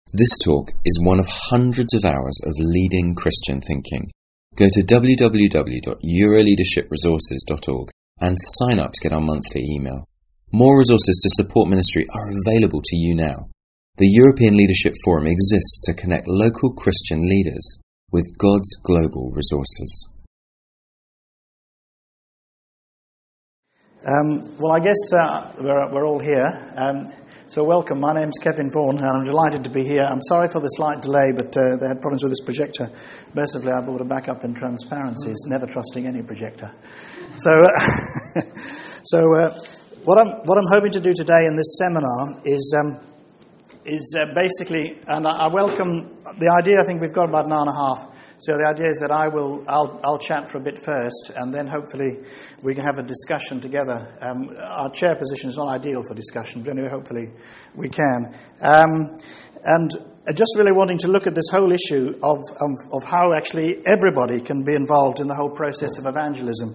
This talk is one of hundreds of hours of leading Christian thinking. Go to www.euroleadership.resources.org and sign up to get our monthly email. More resources to support ministry are available to you now. The European Leadership Forum exists to connect local Christian leaders with God's global resources. Well, I guess we're all here. So welcome. My name's Kevin Vaughan, and I'm delighted to be here. I'm sorry for the slight delay, but they had problems with this projector. Mercifully, I bought a backup in transparencies, never trusting any projector. So, what I'm hoping to do today in this seminar is basically, and I welcome the idea. I think we've got about an hour and a half. So the idea is that I'll chat for a bit first, and then hopefully we can have a discussion together. Our chair position is not ideal for discussion, but anyway, hopefully we can. And just really wanting to look at this whole issue of how actually everybody can be involved in the whole process of evangelism.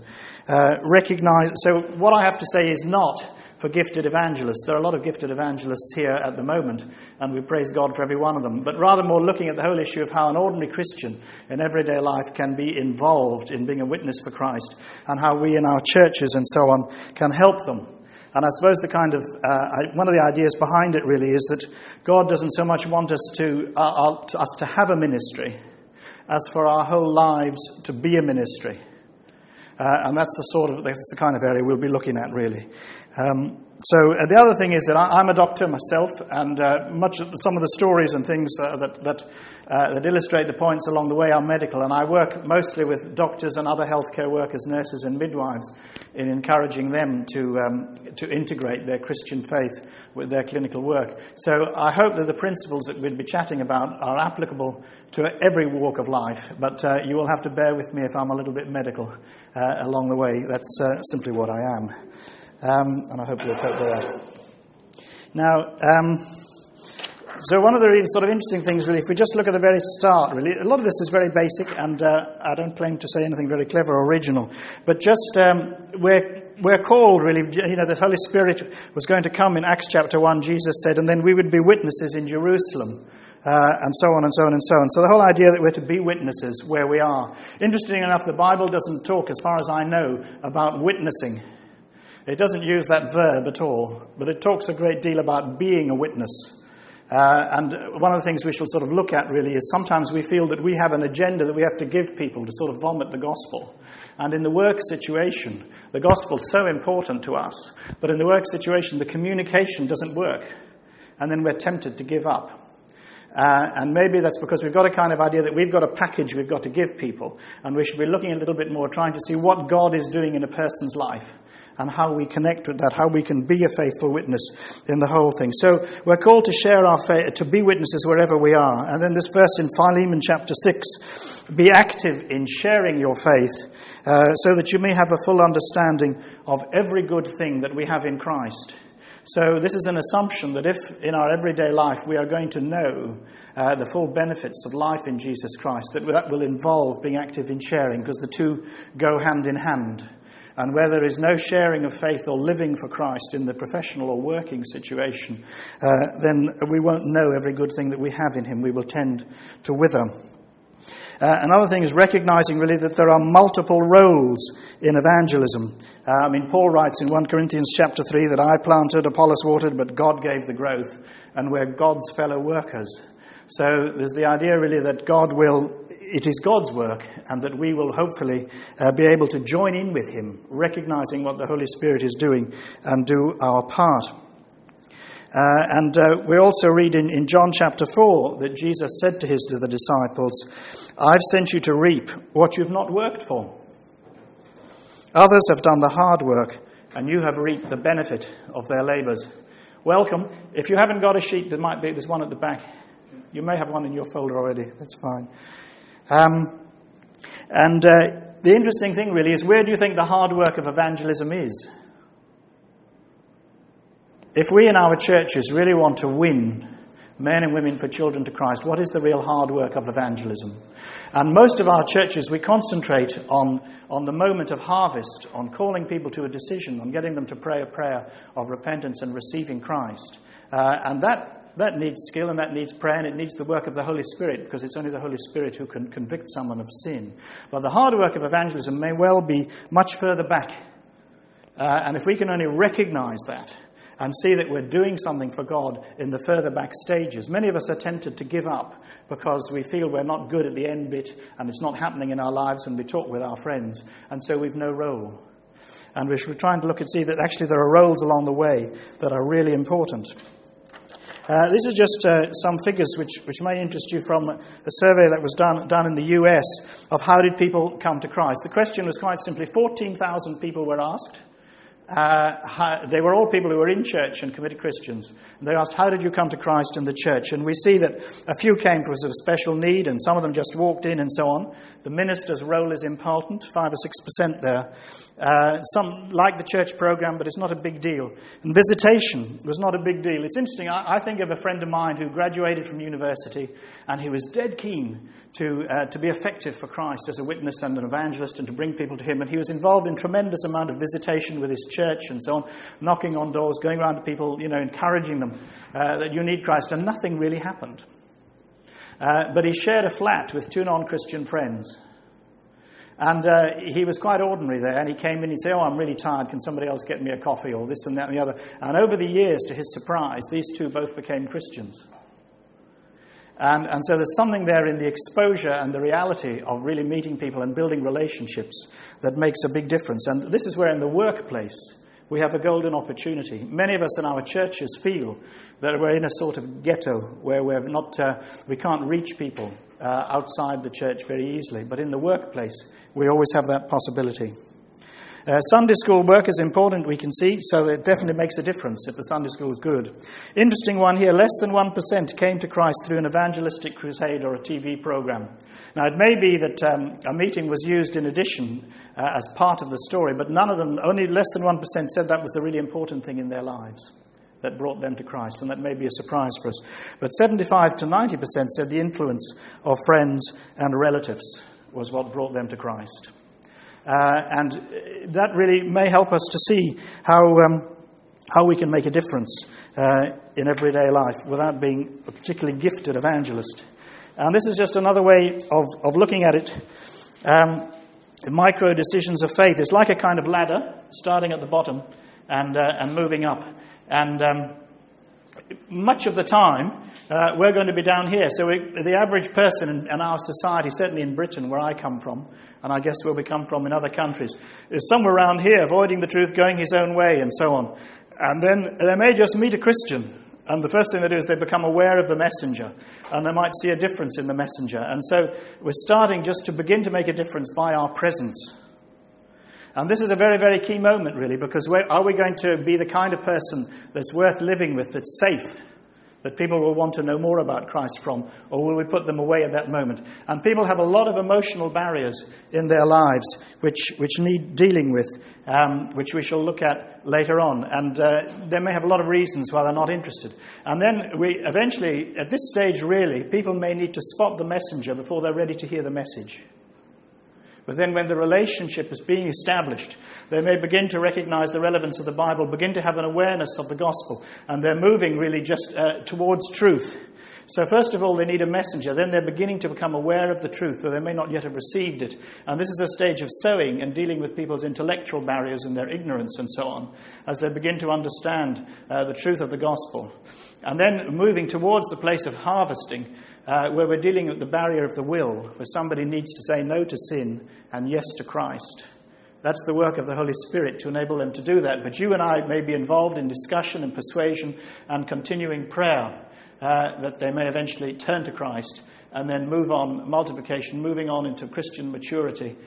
So what I have to say is not for gifted evangelists. There are a lot of gifted evangelists here at the moment, and we praise God for every one of them, but rather more looking at the whole issue of how an ordinary Christian in everyday life can be involved in being a witness for Christ, and how we in our churches and so on can help them. And I suppose the kind of one of the ideas behind it really is that God doesn't so much want us to have a ministry as for our whole lives to be a ministry. And that's the kind of area we'll be looking at, really. So the other thing is that I'm a doctor myself, and some of the stories and things that illustrate the points along the way are medical, and I work mostly with doctors and other healthcare workers, nurses and midwives, in encouraging them to integrate their Christian faith with their clinical work. So I hope that the principles that we'll be chatting about are applicable to every walk of life, but you will have to bear with me if I'm a little bit medical along the way. That's simply what I am. And I hope you'll cope with that. Now, so one of the really sort of interesting things, really, if we just look at the very start, really, a lot of this is very basic, and I don't claim to say anything very clever or original, but just we're called, really, the Holy Spirit was going to come in Acts chapter 1, Jesus said, and then we would be witnesses in Jerusalem. And so on and so on and so on. So the whole idea that we're to be witnesses where we are. Interestingly enough, the Bible doesn't talk, as far as I know, about witnessing. It doesn't use that verb at all, but it talks a great deal about being a witness. And one of the things we shall sort of look at, really, is sometimes we feel that we have an agenda that we have to give people to sort of vomit the gospel. And in the work situation, the gospel's so important to us, but in the work situation, the communication doesn't work. And then we're tempted to give up. And maybe that's because we've got a kind of idea that we've got a package we've got to give people, and we should be looking a little bit more, trying to see what God is doing in a person's life, and how we connect with that, how we can be a faithful witness in the whole thing. So we're called to share our faith, to be witnesses wherever we are. And then this verse in Philemon chapter 6, be active in sharing your faith, so that you may have a full understanding of every good thing that we have in Christ. So this is an assumption that if in our everyday life we are going to know the full benefits of life in Jesus Christ, that will involve being active in sharing, because the two go hand in hand. And where there is no sharing of faith or living for Christ in the professional or working situation, then we won't know every good thing that we have in him. We will tend to wither. Another thing is recognizing, really, that there are multiple roles in evangelism. Paul writes in 1 Corinthians chapter 3 that I planted, Apollos watered, but God gave the growth, and we're God's fellow workers. So there's the idea, really, that it is God's work, and that we will hopefully be able to join in with him, recognizing what the Holy Spirit is doing, and do our part. We also read in John chapter 4 that Jesus said to the disciples, I've sent you to reap what you've not worked for. Others have done the hard work, and you have reaped the benefit of their labors. Welcome. If you haven't got a sheet, there's one at the back. You may have one in your folder already. That's fine. The interesting thing, really, is where do you think the hard work of evangelism is? If we in our churches really want to win men and women for children to Christ, what is the real hard work of evangelism? And most of our churches, we concentrate on the moment of harvest, on calling people to a decision, on getting them to pray a prayer of repentance and receiving Christ. And that That needs skill and that needs prayer and it needs the work of the Holy Spirit, because it's only the Holy Spirit who can convict someone of sin. But the hard work of evangelism may well be much further back. And if we can only recognize that and see that we're doing something for God in the further back stages. Many of us are tempted to give up because we feel we're not good at the end bit and it's not happening in our lives when we talk with our friends, and so we've no role. And we're trying to look and see that actually there are roles along the way that are really important. This is just some figures which may interest you from a survey that was done in the US of how did people come to Christ. The question was quite simply, 14,000 people were asked. They were all people who were in church and committed Christians. And they asked, how did you come to Christ in the church? And we see that a few came because of special need, and some of them just walked in and so on. The minister's role is important, 5 or 6% there. Some like the church program, but it's not a big deal. And visitation was not a big deal. It's interesting, I think of a friend of mine who graduated from university, and he was dead keen to be effective for Christ as a witness and an evangelist and to bring people to him. And he was involved in tremendous amount of visitation with his church and so on, knocking on doors, going around to people, encouraging them that you need Christ, and nothing really happened. But he shared a flat with 2 non-Christian friends. And he was quite ordinary there, and he came in and he'd say, I'm really tired, can somebody else get me a coffee, or this and that and the other. And over the years, to his surprise, these 2 both became Christians. And so there's something there in the exposure and the reality of really meeting people and building relationships that makes a big difference. And this is where in the workplace we have a golden opportunity. Many of us in our churches feel that we're in a sort of ghetto where we can't reach people outside the church very easily. But in the workplace, we always have that possibility. Sunday school work is important, we can see, so it definitely makes a difference if the Sunday school is good. Interesting one here, less than 1% came to Christ through an evangelistic crusade or a TV program. Now, it may be that a meeting was used in addition as part of the story, but none of them, only less than 1% said that was the really important thing in their lives that brought them to Christ, and that may be a surprise for us. But 75 to 90% said the influence of friends and relatives was what brought them to Christ. And that really may help us to see how we can make a difference in everyday life without being a particularly gifted evangelist. And this is just another way of looking at it. Micro decisions of faith. It's like a kind of ladder, starting at the bottom and moving up. And much of the time, we're going to be down here. So the average person in our society, certainly in Britain, where I come from, and I guess where we come from in other countries, is somewhere around here, avoiding the truth, going his own way, and so on. And then they may just meet a Christian, and the first thing they do is they become aware of the messenger, and they might see a difference in the messenger. And so we're starting just to begin to make a difference by our presence. And this is a very, very key moment, really, because are we going to be the kind of person that's worth living with, that's safe, that people will want to know more about Christ from, or will we put them away at that moment? And people have a lot of emotional barriers in their lives which need dealing with, which we shall look at later on. And they may have a lot of reasons why they're not interested. And then we eventually, at this stage really, people may need to spot the messenger before they're ready to hear the message. But then when the relationship is being established, they may begin to recognize the relevance of the Bible, begin to have an awareness of the gospel, and they're moving really just towards truth. So first of all, they need a messenger. Then they're beginning to become aware of the truth, though they may not yet have received it. And this is a stage of sowing and dealing with people's intellectual barriers and their ignorance and so on, as they begin to understand the truth of the gospel. And then moving towards the place of harvesting, where we're dealing with the barrier of the will, where somebody needs to say no to sin and yes to Christ. That's the work of the Holy Spirit to enable them to do that. But you and I may be involved in discussion and persuasion and continuing prayer that they may eventually turn to Christ and then move on, multiplication, moving on into Christian maturity.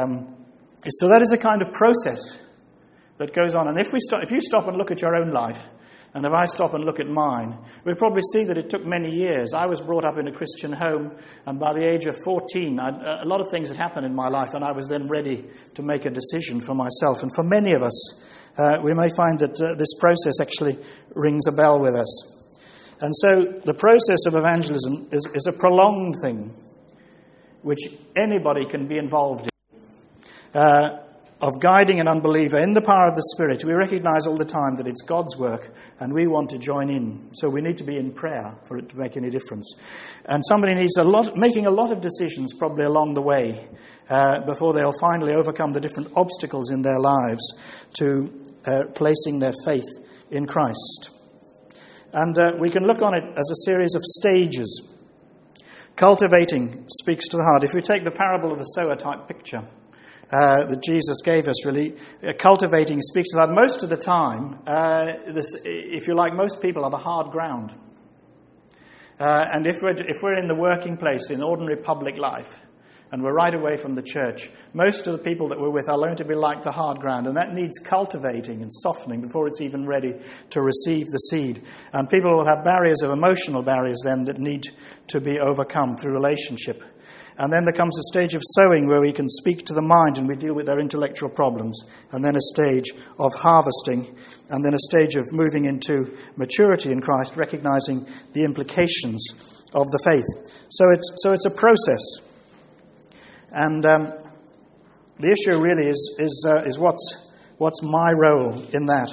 So that is a kind of process that goes on. And if you stop and look at your own life, and if I stop and look at mine, we'll probably see that it took many years. I was brought up in a Christian home, and by the age of 14, a lot of things had happened in my life, and I was then ready to make a decision for myself. And for many of us, we may find that this process actually rings a bell with us. And so the process of evangelism is a prolonged thing, which anybody can be involved in. guiding an unbeliever in the power of the Spirit, we recognize all the time that it's God's work and we want to join in. So we need to be in prayer for it to make any difference. And somebody needs making a lot of decisions probably along the way before they'll finally overcome the different obstacles in their lives to placing their faith in Christ. And we can look on it as a series of stages. Cultivating speaks to the heart. If we take the parable of the sower type picture that Jesus gave us, really, cultivating speaks to that. Most of the time, if you like, most people are the hard ground. And if we're in the working place, in ordinary public life, and we're right away from the church, most of the people that we're with are going to be like the hard ground, and that needs cultivating and softening before it's even ready to receive the seed. And people will have emotional barriers then that need to be overcome through relationship. And then there comes a stage of sowing where we can speak to the mind and we deal with their intellectual problems. And then a stage of harvesting. And then a stage of moving into maturity in Christ, recognizing the implications of the faith. So it's a process. And the issue really is what's my role in that.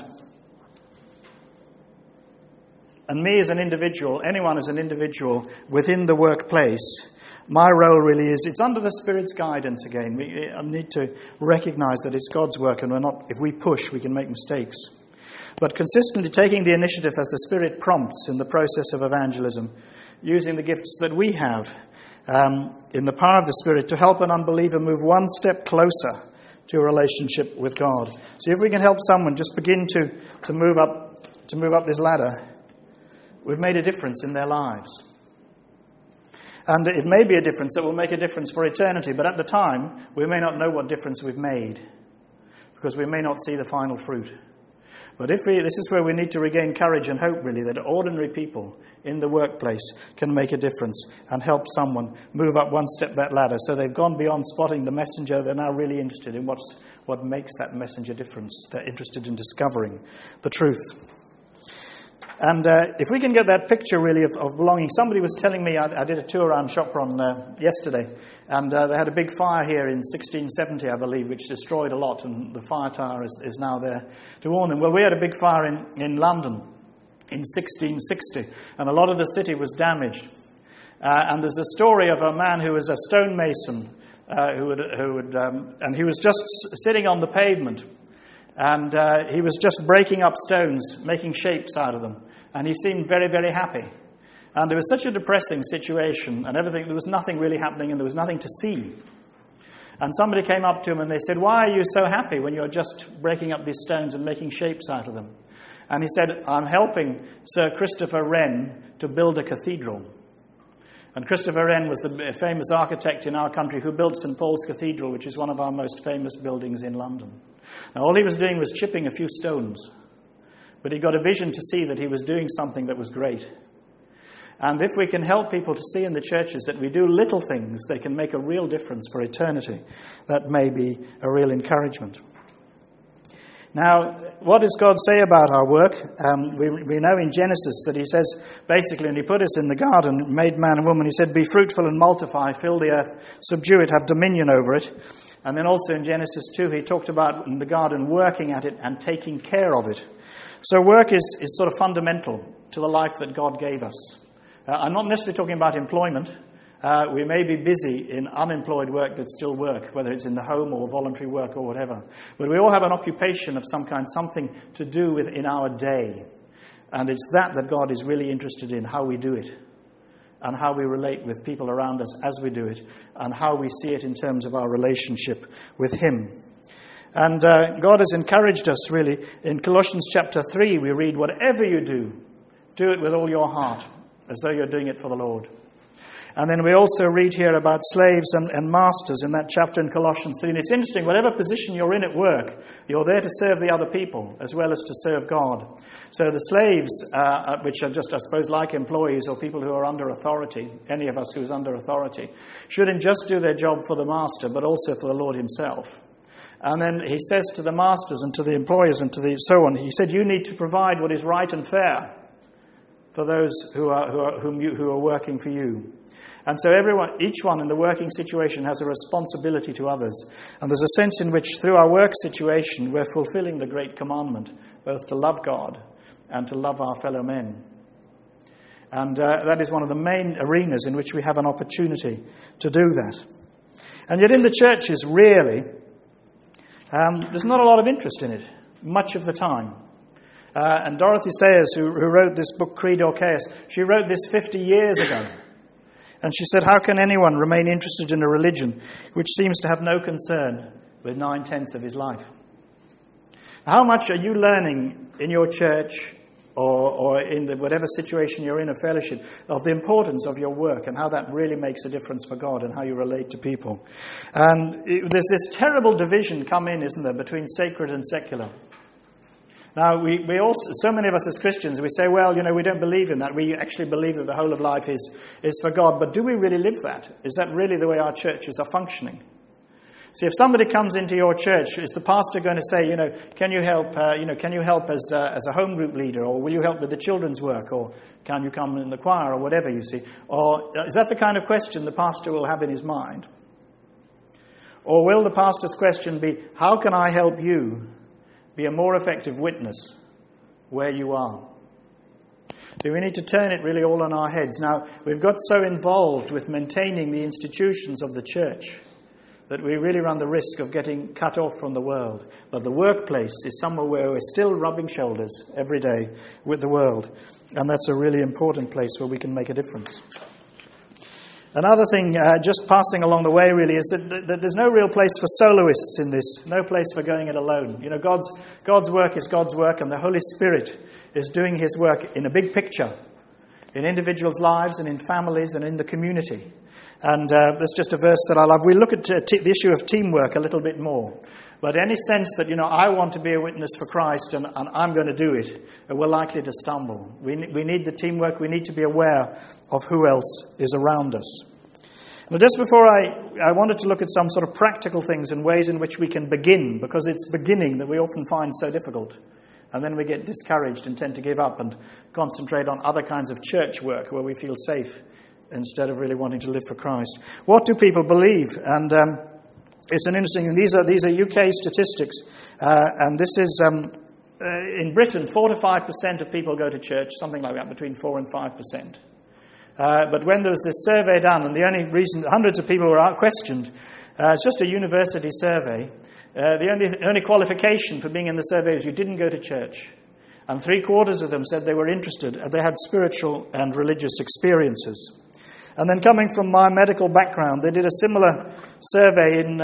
And me as an individual, anyone as an individual within the workplace, my role really is, it's under the Spirit's guidance again. We need to recognize that it's God's work, and if we push, we can make mistakes. But consistently taking the initiative as the Spirit prompts in the process of evangelism, using the gifts that we have in the power of the Spirit to help an unbeliever move one step closer to a relationship with God. See, if we can help someone just begin to move up this ladder, we've made a difference in their lives. And it may be a difference that will make a difference for eternity, but at the time, we may not know what difference we've made, because we may not see the final fruit. But this is where we need to regain courage and hope, really, that ordinary people in the workplace can make a difference and help someone move up one step that ladder. So they've gone beyond spotting the messenger. They're now really interested in what makes that messenger difference. They're interested in discovering the truth. And if we can get that picture, really, of belonging. Somebody was telling me, I did a tour around Shopron yesterday, and they had a big fire here in 1670, I believe, which destroyed a lot, and the fire tower is now there to warn them. Well, we had a big fire in London in 1660, and a lot of the city was damaged. And there's a story of a man who was a stonemason, and he was just sitting on the pavement, and he was just breaking up stones, making shapes out of them. And he seemed very, very happy. And there was such a depressing situation and everything. There was nothing really happening and there was nothing to see. And somebody came up to him and they said, "Why are you so happy when you're just breaking up these stones and making shapes out of them?" And he said, "I'm helping Sir Christopher Wren to build a cathedral." And Christopher Wren was the famous architect in our country who built St. Paul's Cathedral, which is one of our most famous buildings in London. Now, all he was doing was chipping a few stones. But he got a vision to see that he was doing something that was great. And if we can help people to see in the churches that we do little things, they can make a real difference for eternity. That may be a real encouragement. Now, what does God say about our work? We know in Genesis that he says, basically, when he put us in the garden, made man and woman, he said, "Be fruitful and multiply, fill the earth, subdue it, have dominion over it." And then also in Genesis 2, he talked about in the garden working at it and taking care of it. So work is sort of fundamental to the life that God gave us. I'm not necessarily talking about employment. We may be busy in unemployed work that's still work, whether it's in the home or voluntary work or whatever. But we all have an occupation of some kind, something to do with in our day. And it's that God is really interested in, how we do it. And how we relate with people around us as we do it. And how we see it in terms of our relationship with him. And God has encouraged us, really. In Colossians chapter 3, we read, "Whatever you do it with all your heart, as though you're doing it for the Lord." And then we also read here about slaves and masters in that chapter in Colossians 3. And it's interesting, whatever position you're in at work, you're there to serve the other people as well as to serve God. So the slaves, which are just, I suppose, like employees or people who are under authority, any of us who is under authority, shouldn't just do their job for the master, but also for the Lord himself. And then he says to the masters and to the employers and to the so on, he said, "You need to provide what is right and fair for those who are working for you. And so each one in the working situation has a responsibility to others. And there's a sense in which through our work situation we're fulfilling the great commandment, both to love God and to love our fellow men. And that is one of the main arenas in which we have an opportunity to do that. And yet in the churches, really, there's not a lot of interest in it, much of the time. And Dorothy Sayers, who wrote this book, Credo Chaos, she wrote this 50 years ago. And she said, how can anyone remain interested in a religion which seems to have no concern with 9/10 of his life? How much are you learning in your church or in whatever situation you're in, a fellowship, of the importance of your work and how that really makes a difference for God and how you relate to people? And there's this terrible division come in, isn't there, between sacred and secular. Now, we also, so many of us as Christians, we say, well, we don't believe in that. We actually believe that the whole of life is for God. But do we really live that? Is that really the way our churches are functioning? See, if somebody comes into your church, is the pastor going to say, can you help? Can you help as a home group leader, or will you help with the children's work, or can you come in the choir, or whatever you see? Or is that the kind of question the pastor will have in his mind? Or will the pastor's question be, how can I help you be a more effective witness where you are? Do we need to turn it really all on our heads? Now, we've got so involved with maintaining the institutions of the church that we really run the risk of getting cut off from the world. But the workplace is somewhere where we're still rubbing shoulders every day with the world. And that's a really important place where we can make a difference. Another thing, just passing along the way really, is that there's no real place for soloists in this, no place for going it alone. God's work is God's work, and the Holy Spirit is doing his work in a big picture, in individuals' lives and in families and in the community. And there's just a verse that I love. We look at the issue of teamwork a little bit more. But any sense that, I want to be a witness for Christ and I'm going to do it, we're likely to stumble. We need the teamwork. We need to be aware of who else is around us. Now, just before I wanted to look at some sort of practical things and ways in which we can begin, because it's beginning that we often find so difficult. And then we get discouraged and tend to give up and concentrate on other kinds of church work where we feel safe, instead of really wanting to live for Christ. What do people believe? And it's an interesting, these are UK statistics, and this is, in Britain, 4 to 5% of people go to church, something like that, between 4 and 5%. But when there was this survey done, and the only reason, hundreds of people were questioned, it's just a university survey, the only qualification for being in the survey is you didn't go to church. And 3/4 of them said they were interested, they had spiritual and religious experiences. And then coming from my medical background, they did a similar survey in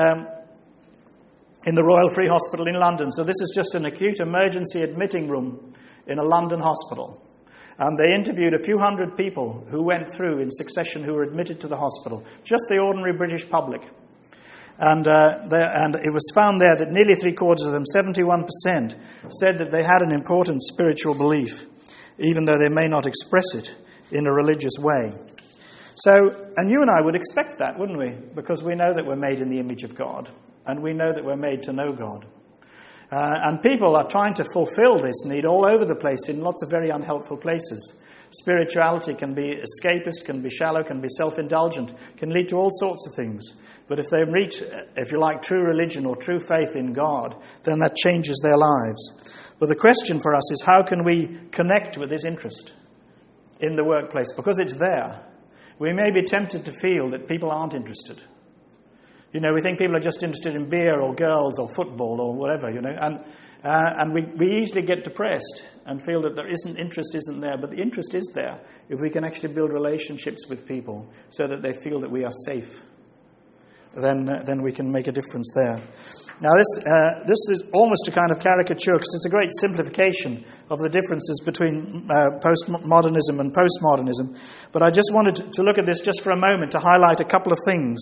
the Royal Free Hospital in London. So this is just an acute emergency admitting room in a London hospital. And they interviewed a few hundred people who went through in succession who were admitted to the hospital, just the ordinary British public. And it was found there that nearly 3/4 of them, 71%, said that they had an important spiritual belief, even though they may not express it in a religious way. So, and you and I would expect that, wouldn't we? Because we know that we're made in the image of God, and we know that we're made to know God. And people are trying to fulfill this need all over the place in lots of very unhelpful places. Spirituality can be escapist, can be shallow, can be self-indulgent, can lead to all sorts of things. But if they reach, if you like, true religion or true faith in God, then that changes their lives. But the question for us is, how can we connect with this interest in the workplace? Because it's there. We may be tempted to feel that people aren't interested. We think people are just interested in beer or girls or football or whatever, and we easily get depressed and feel that interest isn't there. But the interest is there if we can actually build relationships with people so that they feel that we are safe. Then we can make a difference there. Now, this is almost a kind of caricature because it's a great simplification of the differences between postmodernism and postmodernism. But I just wanted to look at this just for a moment to highlight a couple of things.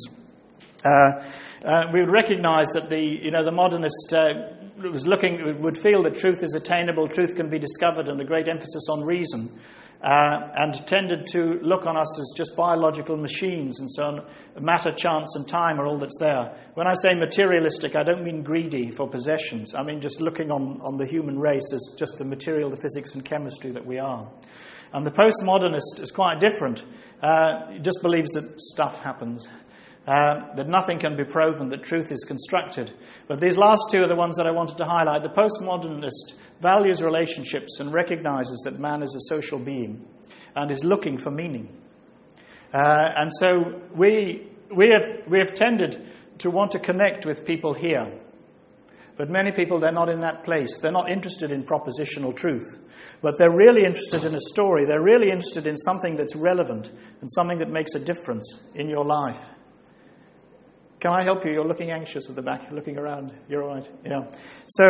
We would recognise that the modernist would feel that truth is attainable, truth can be discovered, and a great emphasis on reason, and tended to look on us as just biological machines, and so on. Matter, chance, and time are all that's there. When I say materialistic, I don't mean greedy for possessions. I mean just looking on the human race as just the material, the physics and chemistry that we are. And the postmodernist is quite different. He just believes that stuff happens, that nothing can be proven, that truth is constructed. But these last two are the ones that I wanted to highlight. The postmodernist values relationships and recognizes that man is a social being and is looking for meaning. And so we have tended to want to connect with people here. But many people, they're not in that place. They're not interested in propositional truth. But they're really interested in a story. They're really interested in something that's relevant and something that makes a difference in your life. Can I help you? You're looking anxious at the back, looking around. You're all right? Yeah. So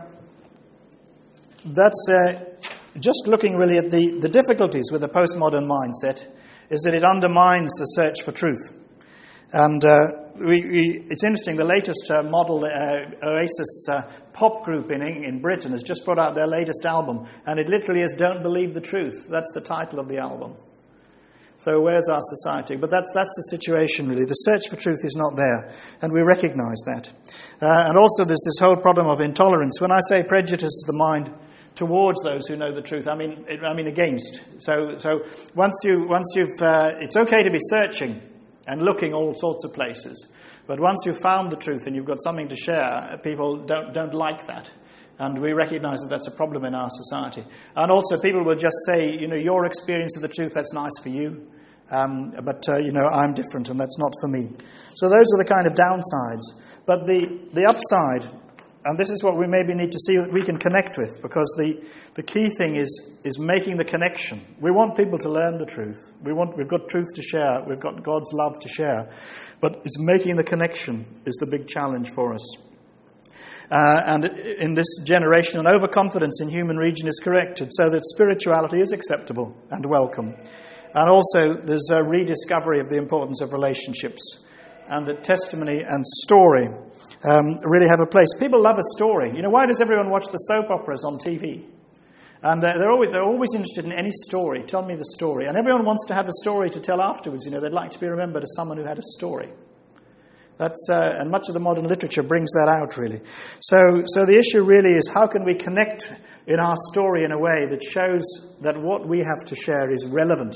that's just looking really at the difficulties with the postmodern mindset is that it undermines the search for truth. And it's interesting, the latest model Oasis pop group in Britain has just brought out their latest album, and it literally is Don't Believe the Truth. That's the title of the album. So where's our society? But that's the situation, really. The search for truth is not there, and we recognize that. And also there's this whole problem of intolerance. When I say prejudice is the mind towards those who know the truth, I mean against. So once you've, it's okay to be searching and looking all sorts of places, but once you've found the truth and you've got something to share, people don't like that. And we recognize that that's a problem in our society. And also people will just say, your experience of the truth, that's nice for you. But I'm different and that's not for me. So those are the kind of downsides. But the upside, and this is what we maybe need to see that we can connect with, because the key thing is making the connection. We want people to learn the truth. We've got truth to share. We've got God's love to share. But it's making the connection is the big challenge for us. And in this generation, an overconfidence in human region is corrected so that spirituality is acceptable and welcome. And also there's a rediscovery of the importance of relationships, and that testimony and story really have a place. People love a story. Why does everyone watch the soap operas on TV? And they're always interested in any story. Tell me the story. And everyone wants to have a story to tell afterwards. They'd like to be remembered as someone who had a story. And much of the modern literature brings that out, really. So the issue really is, how can we connect in our story in a way that shows that what we have to share is relevant?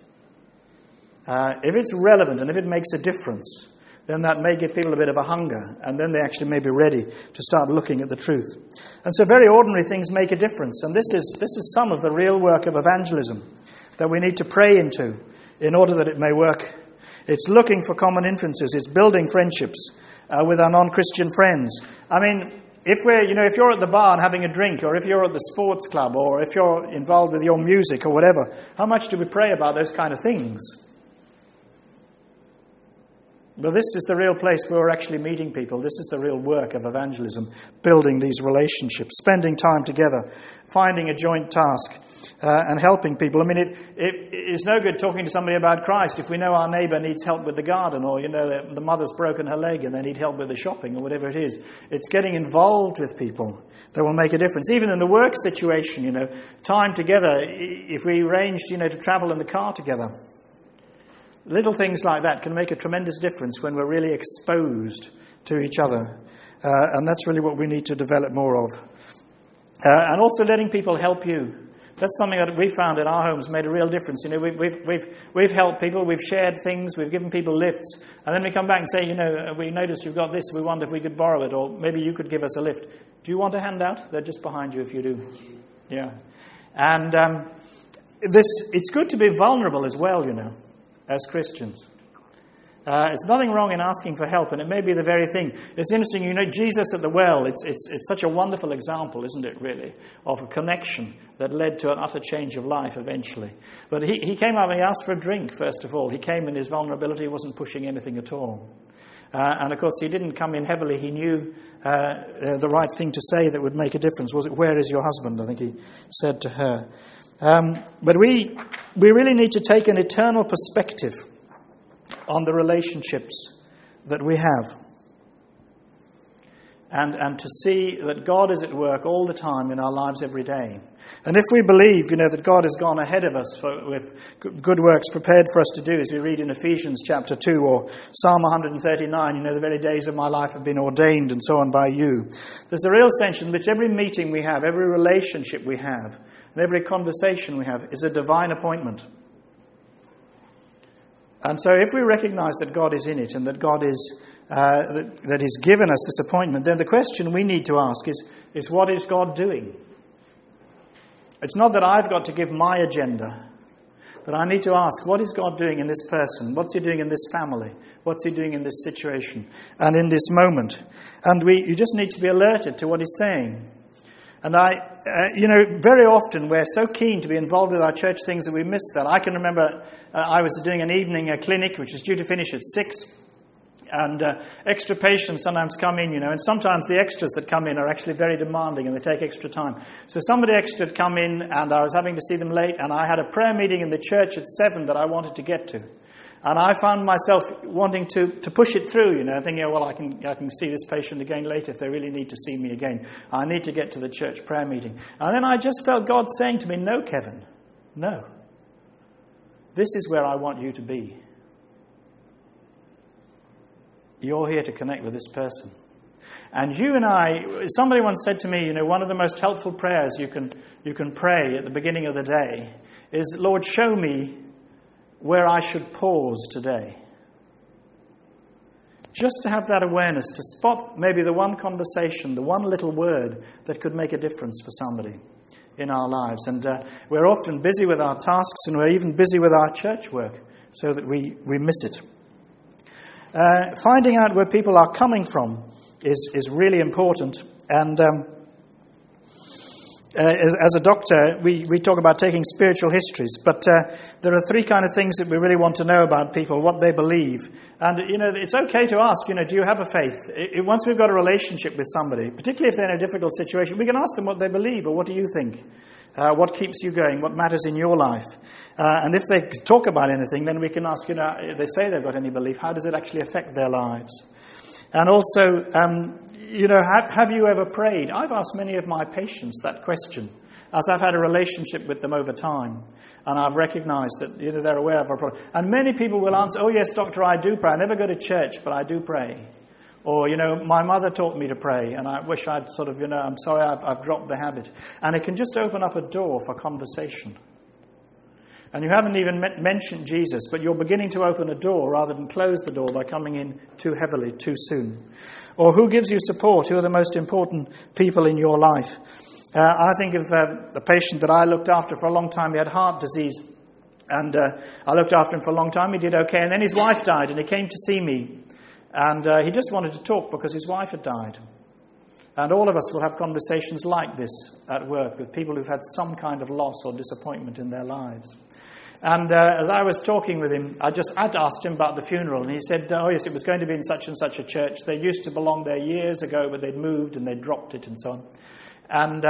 If it's relevant and if it makes a difference, then that may give people a bit of a hunger, and then they actually may be ready to start looking at the truth. And so very ordinary things make a difference, and this is some of the real work of evangelism that we need to pray into in order that it may work. It's looking for common interests. It's building friendships with our non-Christian friends. If you're at the bar and having a drink, or if you're at the sports club, or if you're involved with your music or whatever, how much do we pray about those kind of things? But this is the real place where we're actually meeting people. This is the real work of evangelism, building these relationships, spending time together, finding a joint task, and helping people. It's no good talking to somebody about Christ if we know our neighbour needs help with the garden, or the mother's broken her leg and they need help with the shopping, or whatever it is. It's getting involved with people that will make a difference. Even in the work situation, time together, if we arrange, to travel in the car together. Little things like that can make a tremendous difference when we're really exposed to each other. And that's really what we need to develop more of. And also letting people help you. That's something that we found in our homes made a real difference. We've helped people, we've shared things, we've given people lifts, and then we come back and say, we noticed you've got this, we wonder if we could borrow it, or maybe you could give us a lift. Do you want a handout? They're just behind you if you do. Yeah. And it's good to be vulnerable as well, as Christians. It's nothing wrong in asking for help, and it may be the very thing. It's interesting, Jesus at the well, it's such a wonderful example, isn't it, really, of a connection that led to an utter change of life eventually. But he came up and he asked for a drink, first of all. He came in his vulnerability, he wasn't pushing anything at all. And of course, he didn't come in heavily. He knew the right thing to say that would make a difference. Was it, "Where is your husband?" I think he said to her. But we really need to take an eternal perspective on the relationships that we have. And to see that God is at work all the time in our lives every day. And if we believe, that God has gone ahead of us with good works prepared for us to do, as we read in Ephesians chapter 2 or Psalm 139, the very days of my life have been ordained and so on by you. There's a real sense in which every meeting we have, every relationship we have, And every conversation we have is a divine appointment. And so if we recognize that God is in it and that God is that He's given us this appointment, then the question we need to ask is what is God doing? It's not that I've got to give my agenda, but I need to ask, what is God doing in this person? What's He doing in this family? What's He doing in this situation and in this moment? And you just need to be alerted to what He's saying. And very often we're so keen to be involved with our church things that we miss that. I can remember I was doing an evening clinic which was due to finish at 6. And extra patients sometimes come in, and sometimes the extras that come in are actually very demanding and they take extra time. So somebody extra had come in and I was having to see them late, and I had a prayer meeting in the church at 7 that I wanted to get to. And I found myself wanting to push it through, thinking, well, I can see this patient again later if they really need to see me again. I need to get to the church prayer meeting. And then I just felt God saying to me, no, Kevin, no. This is where I want you to be. You're here to connect with this person. And you and I, somebody once said to me, one of the most helpful prayers you can pray at the beginning of the day is, Lord, show me where I should pause today. Just to have that awareness, to spot maybe the one conversation, the one little word that could make a difference for somebody in our lives. And we're often busy with our tasks, and we're even busy with our church work, so that we miss it. Finding out where people are coming from is really important. And as a doctor, we talk about taking spiritual histories, but there are 3 kind of things that we really want to know about people, what they believe. And, it's okay to ask, do you have a faith? Once we've got a relationship with somebody, particularly if they're in a difficult situation, we can ask them what they believe, or what do you think? What keeps you going? What matters in your life? And if they talk about anything, then we can ask, if they say they've got any belief, how does it actually affect their lives? And also, have you ever prayed? I've asked many of my patients that question as I've had a relationship with them over time. And I've recognized that they're aware of our problem. And many people will answer, oh yes, doctor, I do pray. I never go to church, but I do pray. Or, my mother taught me to pray, and I wish I'd sort of, I'm sorry I've dropped the habit. And it can just open up a door for conversation. And you haven't even mentioned Jesus, but you're beginning to open a door rather than close the door by coming in too heavily, too soon. Or who gives you support? Who are the most important people in your life? I think of a patient that I looked after for a long time. He had heart disease. And I looked after him for a long time. He did okay. And then his wife died, and he came to see me. And he just wanted to talk because his wife had died. And all of us will have conversations like this at work with people who've had some kind of loss or disappointment in their lives. And as I was talking with him, I'd asked him about the funeral, and he said, oh yes, it was going to be in such and such a church. They used to belong there years ago, but they'd moved and they'd dropped it and so on. And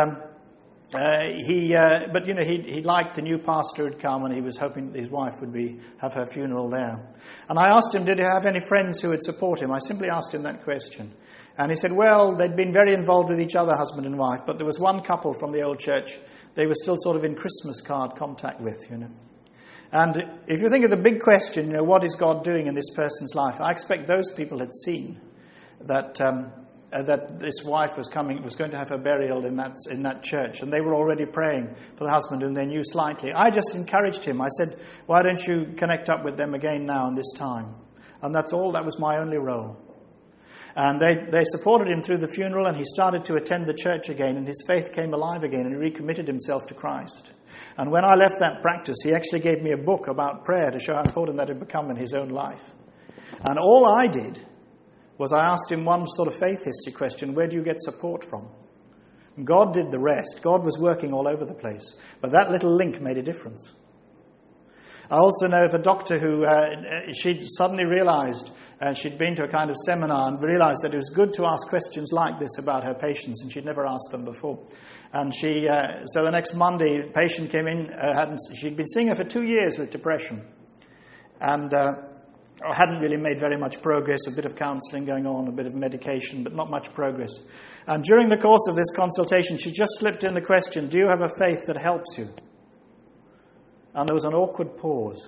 he liked the new pastor who'd come, and he was hoping his wife would have her funeral there. And I asked him, did he have any friends who would support him? I simply asked him that question. And he said, well, they'd been very involved with each other, husband and wife, but there was one couple from the old church they were still sort of in Christmas card contact with, And if you think of the big question, what is God doing in this person's life? I expect those people had seen that this wife was going to have her burial in that church, and they were already praying for the husband, whom they knew slightly. I just encouraged him. I said, why don't you connect up with them again now and this time? And that's all. That was my only role. And they supported him through the funeral, and he started to attend the church again, and his faith came alive again, and he recommitted himself to Christ. And when I left that practice, he actually gave me a book about prayer to show how important that had become in his own life. And all I did was I asked him one sort of faith history question: where do you get support from? And God did the rest. God was working all over the place. But that little link made a difference. I also know of a doctor who she'd suddenly realized, she'd been to a kind of seminar and realized that it was good to ask questions like this about her patients, and she'd never asked them before. And so the next Monday, a patient came in, she'd been seeing her for 2 years with depression. And hadn't really made very much progress, a bit of counselling going on, a bit of medication, but not much progress. And during the course of this consultation, she just slipped in the question, do you have a faith that helps you? And there was an awkward pause.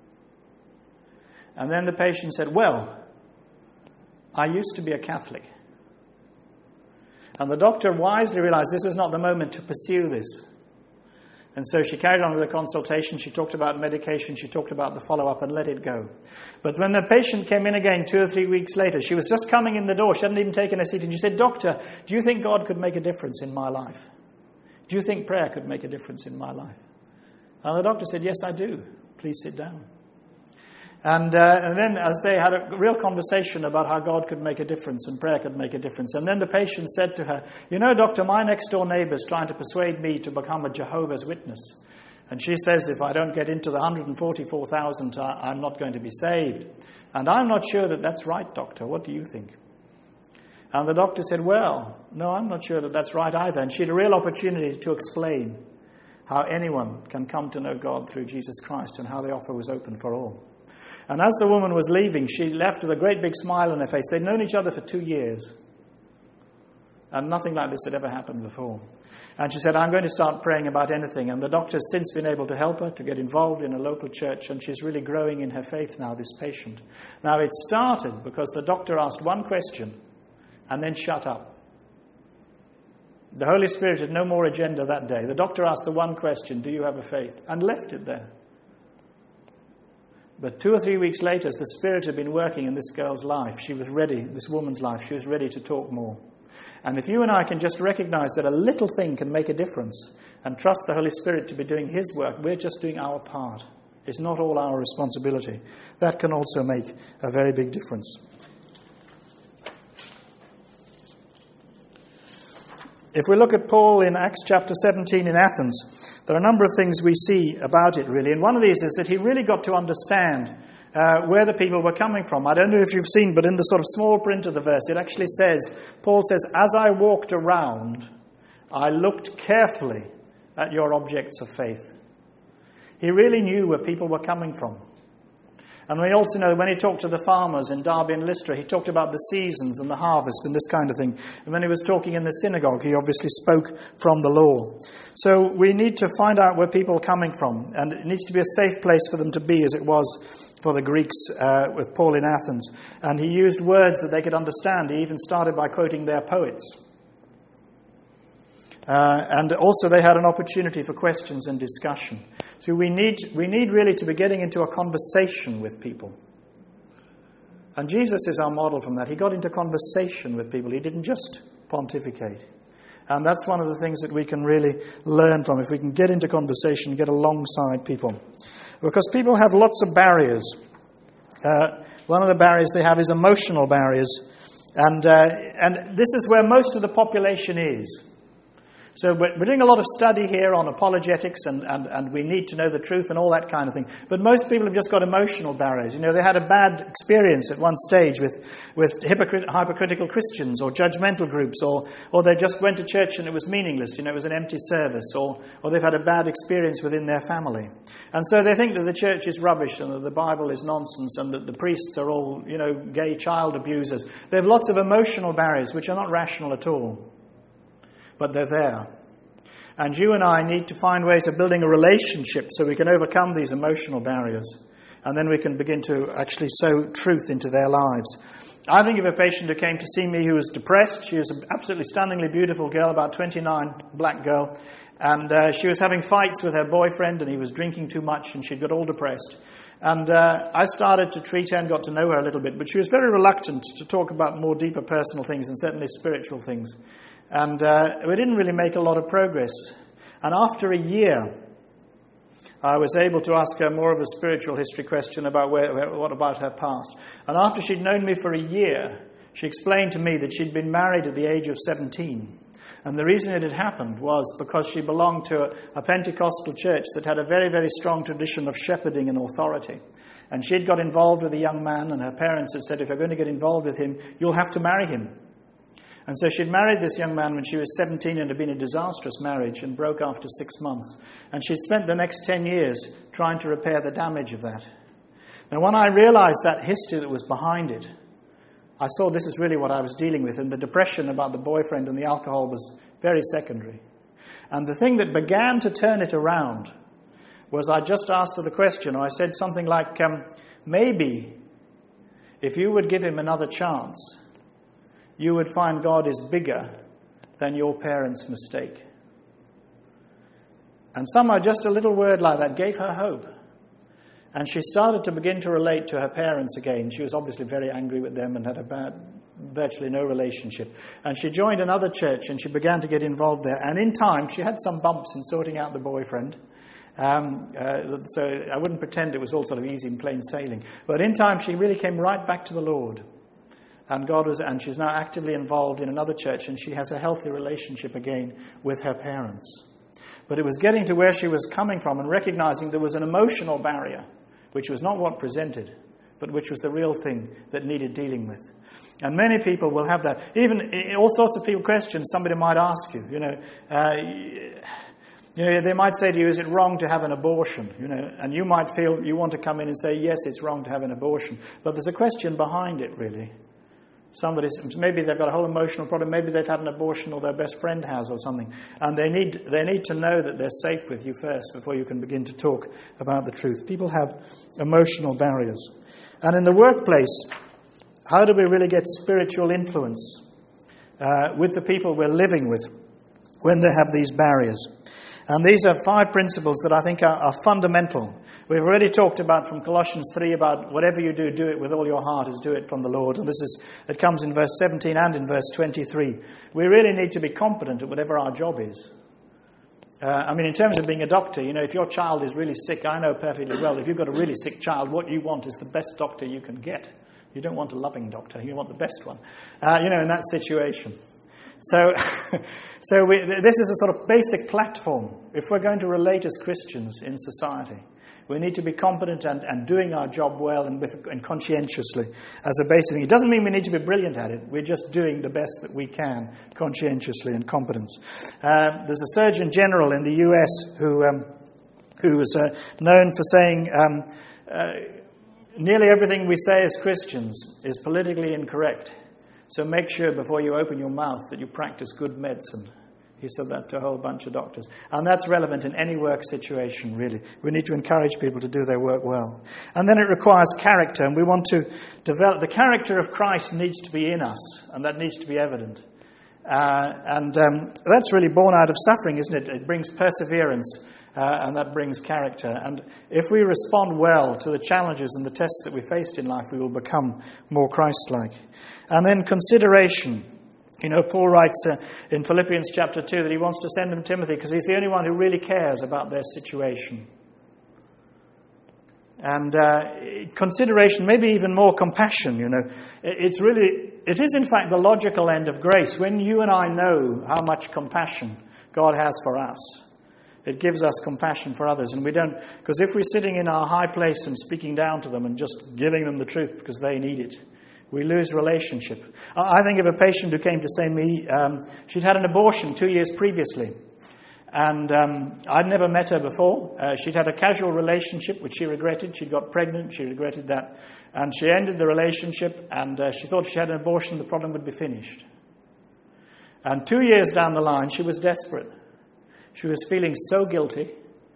And then the patient said, well, I used to be a Catholic. And the doctor wisely realized this was not the moment to pursue this. And so she carried on with the consultation. She talked about medication. She talked about the follow-up and let it go. But when the patient came in again 2 or 3 weeks later, she was just coming in the door. She hadn't even taken a seat. And she said, "Doctor, do you think God could make a difference in my life? Do you think prayer could make a difference in my life?" And the doctor said, "Yes, I do. Please sit down." And then as they had a real conversation about how God could make a difference and prayer could make a difference. And then the patient said to her, "You know, doctor, my next door neighbor's trying to persuade me to become a Jehovah's Witness. And she says if I don't get into the 144,000, I'm not going to be saved. And I'm not sure that that's right, doctor. What do you think?" And the doctor said, "Well, no, I'm not sure that that's right either." And she had a real opportunity to explain how anyone can come to know God through Jesus Christ and how the offer was open for all. And as the woman was leaving, she left with a great big smile on her face. They'd known each other for 2 years. And nothing like this had ever happened before. And she said, "I'm going to start praying about anything." And the doctor's since been able to help her to get involved in a local church. And she's really growing in her faith now, this patient. Now, it started because the doctor asked one question and then shut up. The Holy Spirit had no more agenda that day. The doctor asked the one question, "Do you have a faith?" and left it there. But 2 or 3 weeks later, as the Spirit had been working in this girl's life, she was ready, this woman's life, she was ready to talk more. And if you and I can just recognize that a little thing can make a difference and trust the Holy Spirit to be doing His work, we're just doing our part. It's not all our responsibility. That can also make a very big difference. If we look at Paul in Acts chapter 17 in Athens, there are a number of things we see about it, really. And one of these is that he really got to understand where the people were coming from. I don't know if you've seen, but in the sort of small print of the verse, it actually says, Paul says, "As I walked around, I looked carefully at your objects of faith." He really knew where people were coming from. And we also know when he talked to the farmers in Derby and Lystra, he talked about the seasons and the harvest and this kind of thing. And when he was talking in the synagogue, he obviously spoke from the law. So we need to find out where people are coming from. And it needs to be a safe place for them to be, as it was for the Greeks with Paul in Athens. And he used words that they could understand. He even started by quoting their poets. And also they had an opportunity for questions and discussion. So we need really to be getting into a conversation with people. And Jesus is our model from that. He got into conversation with people. He didn't just pontificate. And that's one of the things that we can really learn from, if we can get into conversation, get alongside people. Because people have lots of barriers. One of the barriers they have is emotional barriers. And this is where most of the population is. So we're doing a lot of study here on apologetics and we need to know the truth and all that kind of thing. But most people have just got emotional barriers. You know, they had a bad experience at one stage with hypocritical Christians or judgmental groups, or they just went to church and it was meaningless. You know, it was an empty service, or they've had a bad experience within their family. And so they think that the church is rubbish and that the Bible is nonsense and that the priests are all, you know, gay child abusers. They have lots of emotional barriers which are not rational at all. But they're there. And you and I need to find ways of building a relationship so we can overcome these emotional barriers. And then we can begin to actually sow truth into their lives. I think of a patient who came to see me who was depressed. She was an absolutely stunningly beautiful girl, about 29, black girl. And she was having fights with her boyfriend and he was drinking too much and she'd got all depressed. And I started to treat her and got to know her a little bit. But she was very reluctant to talk about more deeper personal things and certainly spiritual things. And we didn't really make a lot of progress. And after a year, I was able to ask her more of a spiritual history question about what about her past. And after she'd known me for a year, she explained to me that she'd been married at the age of 17. And the reason it had happened was because she belonged to a Pentecostal church that had a very, very strong tradition of shepherding and authority. And she'd got involved with a young man, and her parents had said, if you're going to get involved with him, you'll have to marry him. And so she'd married this young man when she was 17 and had been a disastrous marriage and broke after 6 months. And she'd spent the next 10 years trying to repair the damage of that. And when I realized that history that was behind it, I saw this is really what I was dealing with. And the depression about the boyfriend and the alcohol was very secondary. And the thing that began to turn it around was I just asked her the question, or I said something like, maybe if you would give him another chance, you would find God is bigger than your parents' mistake. And somehow just a little word like that gave her hope. And she started to begin to relate to her parents again. She was obviously very angry with them and had virtually no relationship. And she joined another church and she began to get involved there. And in time, she had some bumps in sorting out the boyfriend. So I wouldn't pretend it was all sort of easy and plain sailing. But in time, she really came right back to the Lord. And she's now actively involved in another church, and she has a healthy relationship again with her parents. But it was getting to where she was coming from and recognizing there was an emotional barrier, which was not what presented, but which was the real thing that needed dealing with. And many people will have that. Even all sorts of people questions somebody might ask you. They might say to you, is it wrong to have an abortion? And you might feel you want to come in and say, yes, it's wrong to have an abortion. But there's a question behind it, really. Maybe they've got a whole emotional problem. Maybe they've had an abortion or their best friend has or something. And they need to know that they're safe with you first before you can begin to talk about the truth. People have emotional barriers. And in the workplace, how do we really get spiritual influence with the people we're living with when they have these barriers? And these are 5 principles that I think are fundamental. We've already talked about from Colossians 3 about whatever you do, do it with all your heart, do it from the Lord. And it comes in verse 17 and in verse 23. We really need to be competent at whatever our job is. In terms of being a doctor, if your child is really sick, I know perfectly well, if you've got a really sick child, what you want is the best doctor you can get. You don't want a loving doctor, you want the best one, in that situation. So this is a sort of basic platform. If we're going to relate as Christians in society, we need to be competent and doing our job well and conscientiously as a basic thing. It doesn't mean we need to be brilliant at it. We're just doing the best that we can conscientiously and competence. There's a Surgeon General in the US who was known for saying nearly everything we say as Christians is politically incorrect. So make sure before you open your mouth that you practice good medicine. He said that to a whole bunch of doctors. And that's relevant in any work situation, really. We need to encourage people to do their work well. And then it requires character, and we want to develop. The character of Christ needs to be in us, and that needs to be evident. That's really born out of suffering, isn't it? It brings perseverance, and that brings character. And if we respond well to the challenges and the tests that we faced in life, we will become more Christ-like. And then consideration. Paul writes in Philippians chapter 2 that he wants to send him Timothy because he's the only one who really cares about their situation. And consideration, maybe even more compassion, It is in fact the logical end of grace. When you and I know how much compassion God has for us, it gives us compassion for others. And we don't, because if we're sitting in our high place and speaking down to them and just giving them the truth because they need it, we lose relationship. I think of a patient who came to see me. She'd had an abortion 2 years previously. And I'd never met her before. She'd had a casual relationship, which she regretted. She'd got pregnant. She regretted that. And she ended the relationship. And she thought if she had an abortion, the problem would be finished. And 2 years down the line, she was desperate. She was feeling so guilty.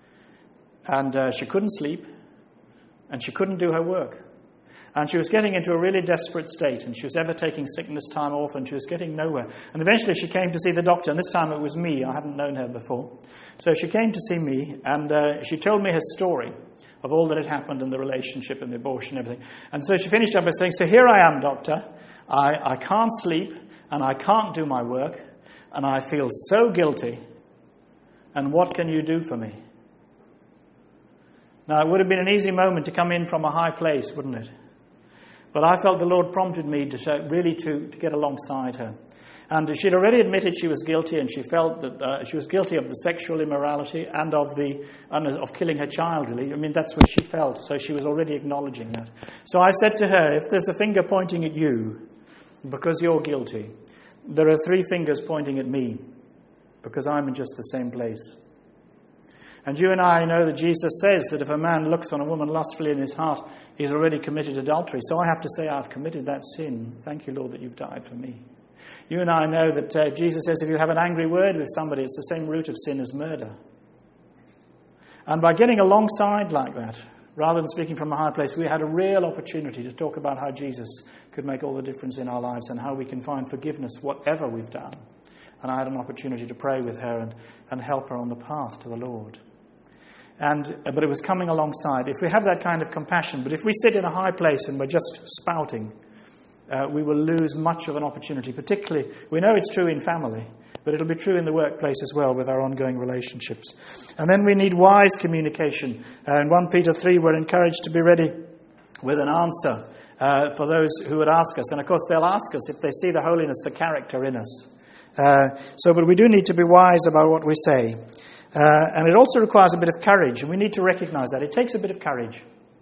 And she couldn't sleep. And she couldn't do her work. And she was getting into a really desperate state, and she was ever taking sickness time off, and she was getting nowhere. And eventually she came to see the doctor, and this time it was me. I hadn't known her before. So she came to see me, and she told me her story of all that had happened in the relationship and the abortion and everything. And so she finished up by saying, so here I am, doctor. I can't sleep, and I can't do my work, and I feel so guilty. And what can you do for me? Now, it would have been an easy moment to come in from a high place, wouldn't it? But I felt the Lord prompted me to get alongside her. And she'd already admitted she was guilty, and she felt that she was guilty of the sexual immorality and of killing her child, really. That's what she felt, so she was already acknowledging that. So I said to her, if there's a finger pointing at you because you're guilty, there are 3 fingers pointing at me because I'm in just the same place. And you and I know that Jesus says that if a man looks on a woman lustfully in his heart, he's already committed adultery. So I have to say I've committed that sin. Thank you, Lord, that you've died for me. You and I know that Jesus says if you have an angry word with somebody, it's the same root of sin as murder. And by getting alongside like that, rather than speaking from a high place, we had a real opportunity to talk about how Jesus could make all the difference in our lives and how we can find forgiveness, whatever we've done. And I had an opportunity to pray with her and help her on the path to the Lord. But it was coming alongside. If we have that kind of compassion, but if we sit in a high place and we're just spouting, we will lose much of an opportunity. Particularly, we know it's true in family, but it'll be true in the workplace as well with our ongoing relationships. And then we need wise communication. In 1 Peter 3, we're encouraged to be ready with an answer for those who would ask us. And of course, they'll ask us if they see the holiness, the character in us. But we do need to be wise about what we say. And it also requires a bit of courage, and we need to recognize that. It takes a bit of courage.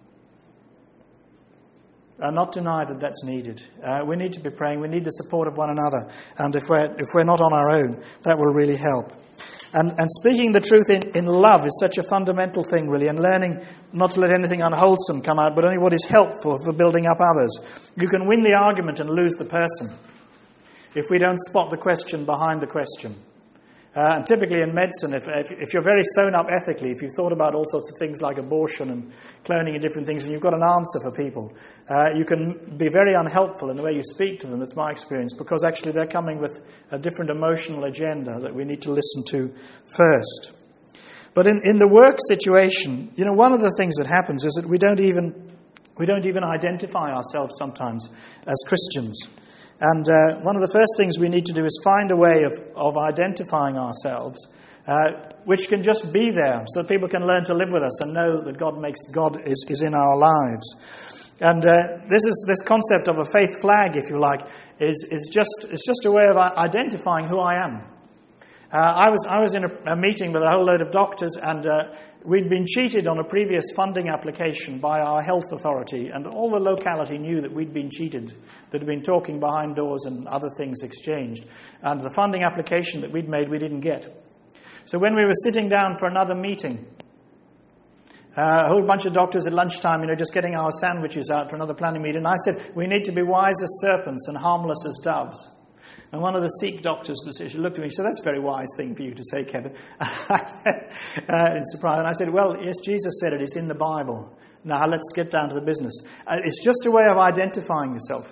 And not deny that that's needed. We need to be praying. We need the support of one another. And if we're not on our own, that will really help. And speaking the truth in love is such a fundamental thing, really, and learning not to let anything unwholesome come out, but only what is helpful for building up others. You can win the argument and lose the person if we don't spot the question behind the question. And typically in medicine, if you're very sewn up ethically, if you've thought about all sorts of things like abortion and cloning and different things, and you've got an answer for people, you can be very unhelpful in the way you speak to them, that's my experience, because actually they're coming with a different emotional agenda that we need to listen to first. But in the work situation, one of the things that happens is that we don't even identify ourselves sometimes as Christians. And one of the first things we need to do is find a way of identifying ourselves, which can just be there, so that people can learn to live with us and know that God is in our lives. And this concept of a faith flag, if you like, is just a way of identifying who I am. I was in a meeting with a whole load of doctors, and we'd been cheated on a previous funding application by our health authority, and all the locality knew that we'd been cheated, that had been talking behind doors and other things exchanged. And the funding application that we'd made, we didn't get. So when we were sitting down for another meeting, a whole bunch of doctors at lunchtime, just getting our sandwiches out for another planning meeting, and I said, we need to be wise as serpents and harmless as doves. And one of the Sikh doctors looked at me and said, that's a very wise thing for you to say, Kevin. In surprise. And I said, well, yes, Jesus said it. It's in the Bible. Now let's get down to the business. It's just a way of identifying yourself.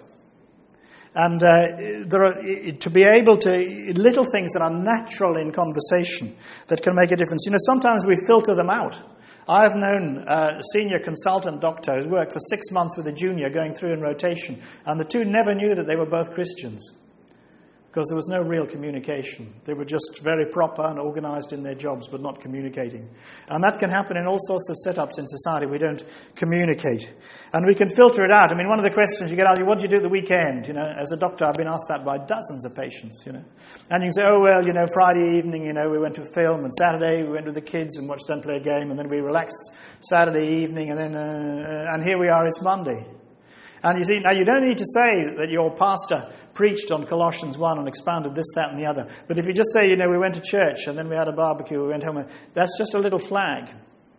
And there are, to be able to, little things that are natural in conversation that can make a difference. Sometimes we filter them out. I have known a senior consultant doctor who's worked for 6 months with a junior going through in rotation, and the two never knew that they were both Christians, because there was no real communication. They were just very proper and organized in their jobs, but not communicating. And that can happen in all sorts of setups in society. We don't communicate. And we can filter it out. One of the questions you get asked, what do you do at the weekend? As a doctor, I've been asked that by dozens of patients, And you can say, Friday evening, we went to a film, and Saturday we went with the kids and watched them play a game, and then we relaxed Saturday evening, and then, and here we are, it's Monday. And you see, now you don't need to say that your pastor preached on Colossians 1 and expounded this, that, and the other. But if you just say, we went to church and then we had a barbecue, we went home, that's just a little flag.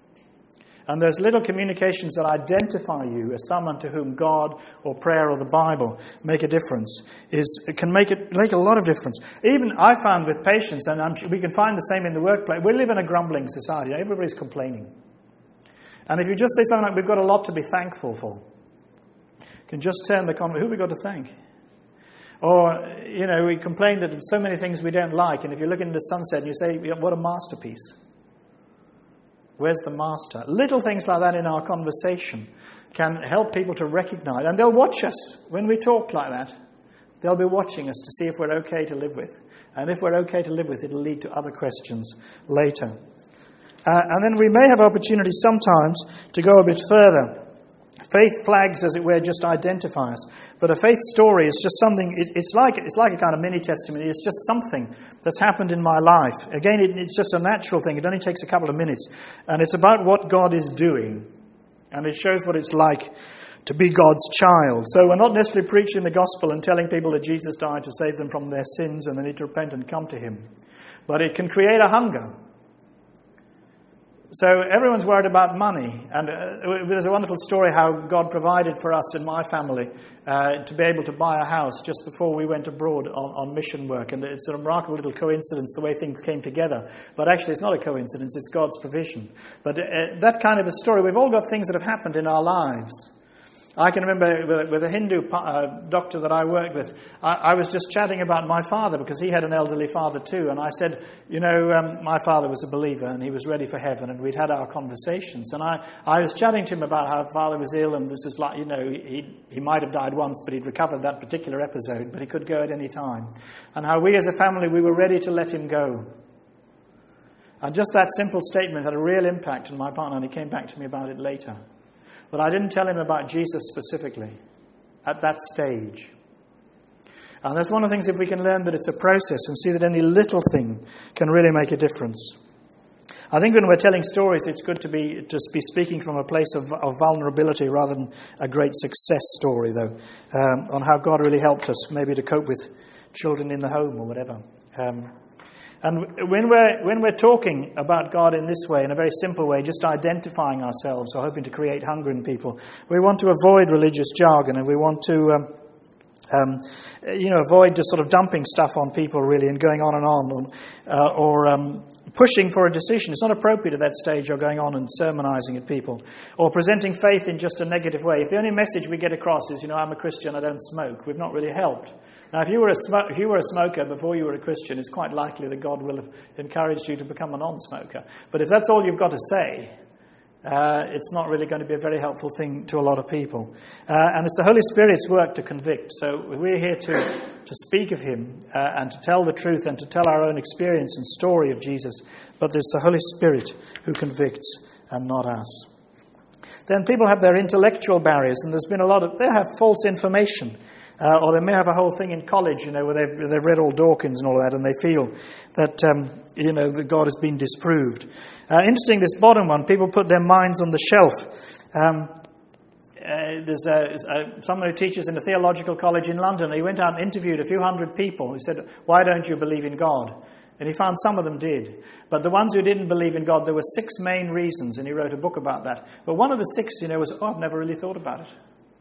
And those little communications that identify you as someone to whom God or prayer or the Bible make a difference, it can make a lot of difference. Even I found with patients, and we can find the same in the workplace, we live in a grumbling society. Everybody's complaining. And if you just say something like, we've got a lot to be thankful for, you can just turn the conversation, who have we got to thank? Or, we complain that there's so many things we don't like, and if you look into the sunset and you say, what a masterpiece. Where's the master? Little things like that in our conversation can help people to recognize, and they'll watch us when we talk like that. They'll be watching us to see if we're okay to live with. And if we're okay to live with, it'll lead to other questions later. And then we may have opportunities sometimes to go a bit further. Faith flags, as it were, just identify us. But a faith story is just something, it's like a kind of mini testimony. It's just something that's happened in my life. Again, it's just a natural thing. It only takes a couple of minutes. And it's about what God is doing. And it shows what it's like to be God's child. So we're not necessarily preaching the gospel and telling people that Jesus died to save them from their sins and they need to repent and come to him. But it can create a hunger. So everyone's worried about money, and there's a wonderful story how God provided for us in my family to be able to buy a house just before we went abroad on mission work, and it's a remarkable little coincidence the way things came together. But actually it's not a coincidence, it's God's provision. But that kind of a story, we've all got things that have happened in our lives, I can remember with a Hindu doctor that I worked with, I was just chatting about my father because he had an elderly father too. And I said, my father was a believer and he was ready for heaven. And we'd had our conversations. And I was chatting to him about how father was ill and this is like, he might have died once, but he'd recovered that particular episode, but he could go at any time. And how we as a family, we were ready to let him go. And just that simple statement had a real impact on my partner, and he came back to me about it later. But I didn't tell him about Jesus specifically at that stage. And that's one of the things, if we can learn that it's a process and see that any little thing can really make a difference. I think when we're telling stories, it's good to be speaking from a place of vulnerability rather than a great success story, though, on how God really helped us, maybe to cope with children in the home or whatever. And when we're talking about God in this way, in a very simple way, just identifying ourselves or hoping to create hunger in people, we want to avoid religious jargon, and we want to avoid just sort of dumping stuff on people really and going on and on, or pushing for a decision. It's not appropriate at that stage, or going on and sermonizing at people, or presenting faith in just a negative way. If the only message we get across is, I'm a Christian, I don't smoke, we've not really helped. Now, if you were a smoker before you were a Christian, it's quite likely that God will have encouraged you to become a non-smoker. But if that's all you've got to say, it's not really going to be a very helpful thing to a lot of people. And it's the Holy Spirit's work to convict. So we're here to speak of him and to tell the truth and to tell our own experience and story of Jesus. But it's the Holy Spirit who convicts and not us. Then people have their intellectual barriers, and there's been they have false information. Or they may have a whole thing in college, where they've read all Dawkins and all that, and they feel that, that God has been disproved. Interesting, this bottom one, people put their minds on the shelf. There's someone who teaches in a theological college in London. He went out and interviewed a few hundred people. He said, "Why don't you believe in God?" And he found some of them did. But the ones who didn't believe in God, there were 6 main reasons, and he wrote a book about that. But one of the 6, was, I've never really thought about it.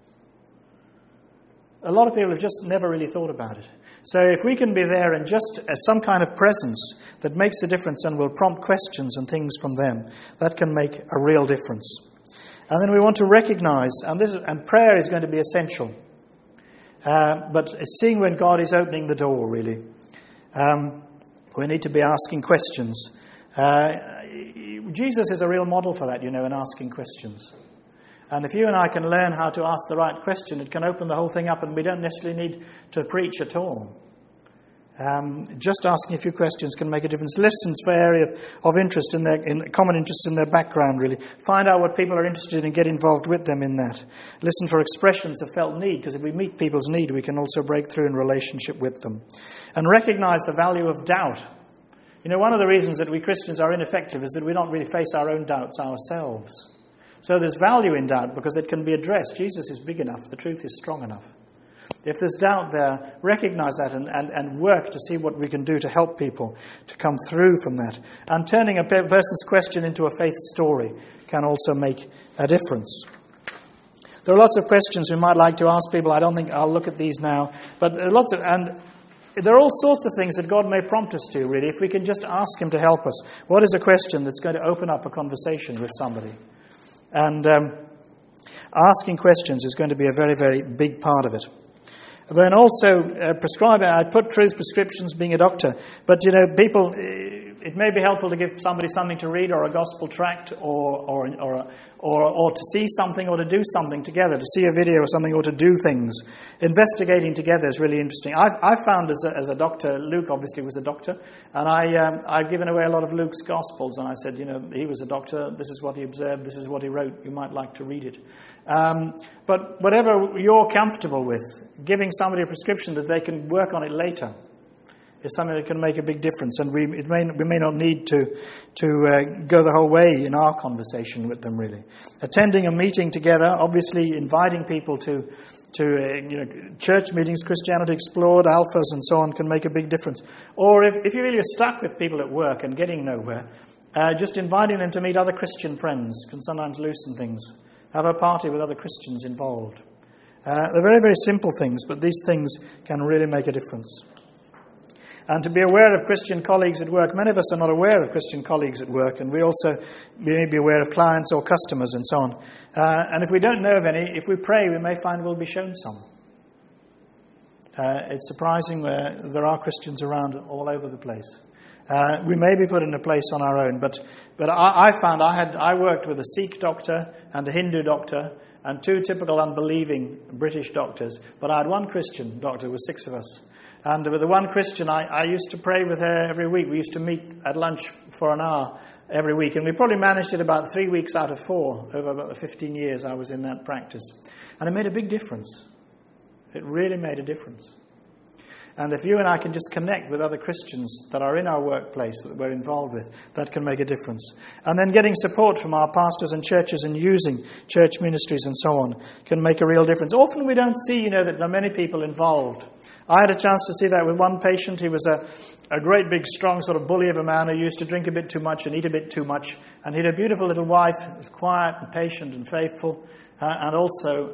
A lot of people have just never really thought about it. So if we can be there and just as some kind of presence that makes a difference and will prompt questions and things from them, that can make a real difference. And then we want to recognize, and prayer is going to be essential. But it's seeing when God is opening the door, really. We need to be asking questions. Jesus is a real model for that, in asking questions. And if you and I can learn how to ask the right question, it can open the whole thing up, and we don't necessarily need to preach at all. Just asking a few questions can make a difference. Listen for area of interest in common interest in their background, really. Find out what people are interested in and get involved with them in that. Listen for expressions of felt need, because if we meet people's need, we can also break through in relationship with them. And recognize the value of doubt. One of the reasons that we Christians are ineffective is that we don't really face our own doubts ourselves. So there's value in doubt because it can be addressed. Jesus is big enough. The truth is strong enough. If there's doubt there, recognize that and work to see what we can do to help people to come through from that. And turning a person's question into a faith story can also make a difference. There are lots of questions we might like to ask people. I don't think I'll look at these now. But there are all sorts of things that God may prompt us to, really, if we can just ask him to help us. What is a question that's going to open up a conversation with somebody? And asking questions is going to be a very, very big part of it. Then also prescribing, I put truth prescriptions being a doctor, but people, it may be helpful to give somebody something to read or a gospel tract or to see something or to do something together, to see a video or something or to do things. Investigating together is really interesting. I found as a doctor, Luke obviously was a doctor, and I've given away a lot of Luke's Gospels, and I said, he was a doctor, this is what he observed, this is what he wrote, you might like to read it. But whatever you're comfortable with, giving somebody a prescription that they can work on it later is something that can make a big difference, and we may not need to go the whole way in our conversation with them, really. Attending a meeting together, obviously inviting people to church meetings, Christianity Explored, Alphas and so on can make a big difference. Or if you really are stuck with people at work and getting nowhere, just inviting them to meet other Christian friends can sometimes loosen things. Have a party with other Christians involved. They're very, very simple things, but these things can really make a difference. And to be aware of Christian colleagues at work. Many of us are not aware of Christian colleagues at work, and we also may be aware of clients or customers and so on. And if we don't know of any, if we pray, we may find we'll be shown some. It's surprising where there are Christians around all over the place. We may be put in a place on our own, but I found I worked with a Sikh doctor and a Hindu doctor and 2 typical unbelieving British doctors, but I had one Christian doctor with 6 of us. And with the one Christian, I used to pray with her every week. We used to meet at lunch for an hour every week, and we probably managed it about 3 weeks out of 4 over about the 15 years I was in that practice. And it made a big difference. It really made a difference. And if you and I can just connect with other Christians that are in our workplace that we're involved with, that can make a difference. And then getting support from our pastors and churches and using church ministries and so on can make a real difference. Often we don't see, that there are many people involved. I had a chance to see that with one patient. He was a great big strong sort of bully of a man who used to drink a bit too much and eat a bit too much. And he had a beautiful little wife who was quiet and patient and faithful and also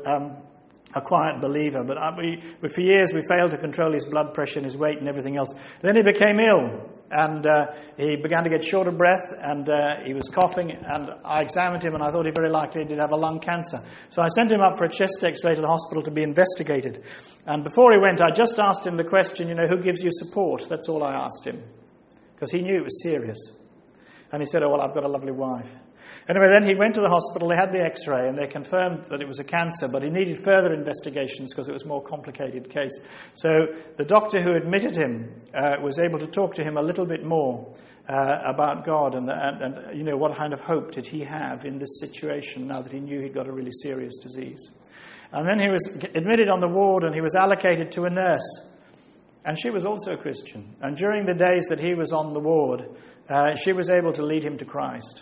a quiet believer, but for years we failed to control his blood pressure and his weight and everything else. Then he became ill, and he began to get short of breath, and he was coughing, and I examined him, and I thought he very likely did have a lung cancer. So I sent him up for a chest x-ray to the hospital to be investigated. And before he went, I just asked him the question, who gives you support? That's all I asked him, because he knew it was serious. And he said, oh, well, I've got a lovely wife. Anyway, then he went to the hospital, they had the x-ray, and they confirmed that it was a cancer, but he needed further investigations because it was a more complicated case. So the doctor who admitted him was able to talk to him a little bit more about God and what kind of hope did he have in this situation now that he knew he'd got a really serious disease. And then he was admitted on the ward and he was allocated to a nurse. And she was also a Christian. And during the days that he was on the ward, she was able to lead him to Christ.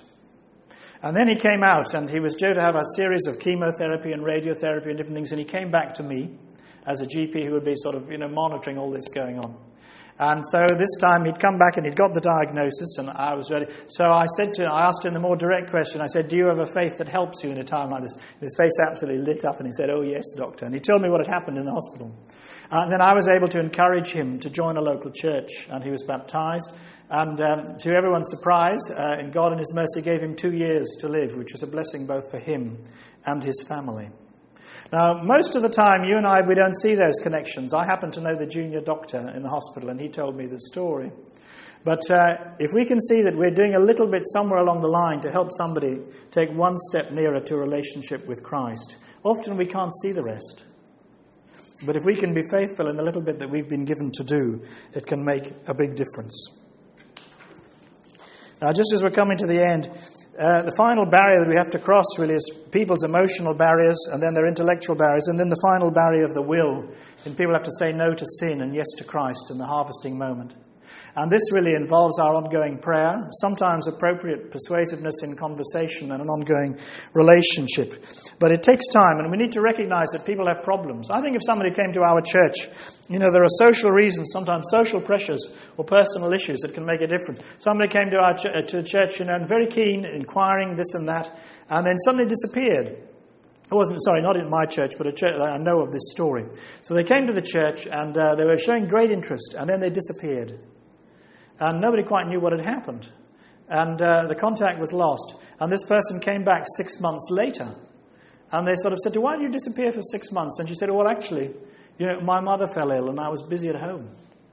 And then he came out, and he was due to have a series of chemotherapy and radiotherapy and different things, and he came back to me as a GP who would be sort of, monitoring all this going on. And so this time he'd come back and he'd got the diagnosis, and I was ready. So I asked him the more direct question. I said, do you have a faith that helps you in a time like this? And his face absolutely lit up, and he said, oh, yes, doctor. And he told me what had happened in the hospital. And then I was able to encourage him to join a local church, and he was baptized. And to everyone's surprise, in God and His mercy, gave him 2 years to live, which was a blessing both for him and his family. Now, most of the time, you and I, we don't see those connections. I happen to know the junior doctor in the hospital, and he told me the story. But if we can see that we're doing a little bit somewhere along the line to help somebody take one step nearer to a relationship with Christ, often we can't see the rest. But if we can be faithful in the little bit that we've been given to do, it can make a big difference. Now, just as we're coming to the end, the final barrier that we have to cross really is people's emotional barriers, and then their intellectual barriers, and then the final barrier of the will. And people have to say no to sin and yes to Christ in the harvesting moment. And this really involves our ongoing prayer, sometimes appropriate persuasiveness in conversation and an ongoing relationship. But it takes time, and we need to recognize that people have problems. I think if somebody came to our church, there are social reasons, sometimes social pressures or personal issues that can make a difference. Somebody came to our to church, and very keen, inquiring this and that, and then suddenly disappeared. It wasn't, not in my church, but a church, I know of this story. So they came to the church, and they were showing great interest, and then they disappeared. And nobody quite knew what had happened. And the contact was lost. And this person came back 6 months later. And they sort of said, why did you disappear for 6 months? And she said, well, actually, my mother fell ill and I was busy at home.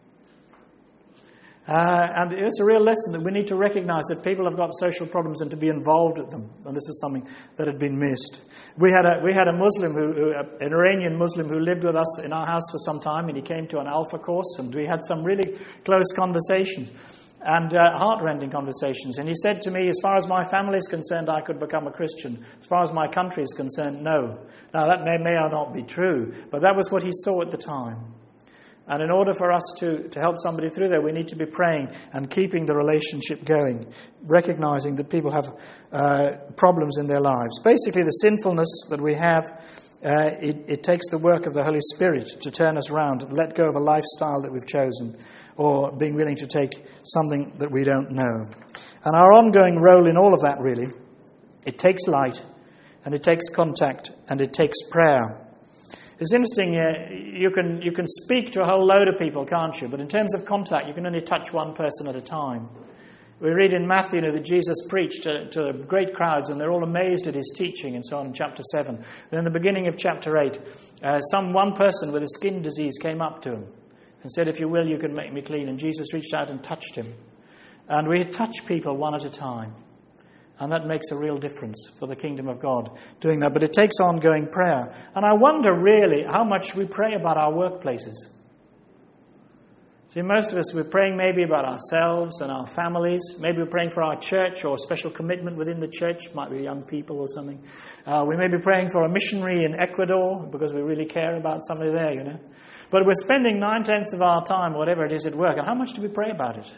And it's a real lesson that we need to recognize that people have got social problems and to be involved with them. And this is something that had been missed. We had a Muslim, an Iranian Muslim who lived with us in our house for some time, and he came to an Alpha course, and we had some really close conversations and heart-rending conversations. And he said to me, as far as my family is concerned, I could become a Christian. As far as my country is concerned, no. Now, that may or not be true, but that was what he saw at the time. And in order for us to help somebody through there, we need to be praying and keeping the relationship going, recognizing that people have problems in their lives. Basically, the sinfulness that we have, it takes the work of the Holy Spirit to turn us around and let go of a lifestyle that we've chosen, or being willing to take something that we don't know. And our ongoing role in all of that, really, it takes light, and it takes contact, and it takes prayer. It's interesting, you can speak to a whole load of people, can't you? But in terms of contact, you can only touch one person at a time. We read in Matthew that Jesus preached to great crowds, and they're all amazed at his teaching, and so on in chapter 7. Then in the beginning of chapter 8, one person with a skin disease came up to him and said, "If you will, you can make me clean." And Jesus reached out and touched him. And we touch people one at a time. And that makes a real difference for the kingdom of God, doing that. But it takes ongoing prayer. And I wonder really how much we pray about our workplaces. See, most of us, we're praying maybe about ourselves and our families. Maybe we're praying for our church or a special commitment within the church. Might be young people or something. We may be praying for a missionary in Ecuador because we really care about somebody there, you know. But we're spending 9/10 of our time, whatever it is, at work. And how much do we pray about it?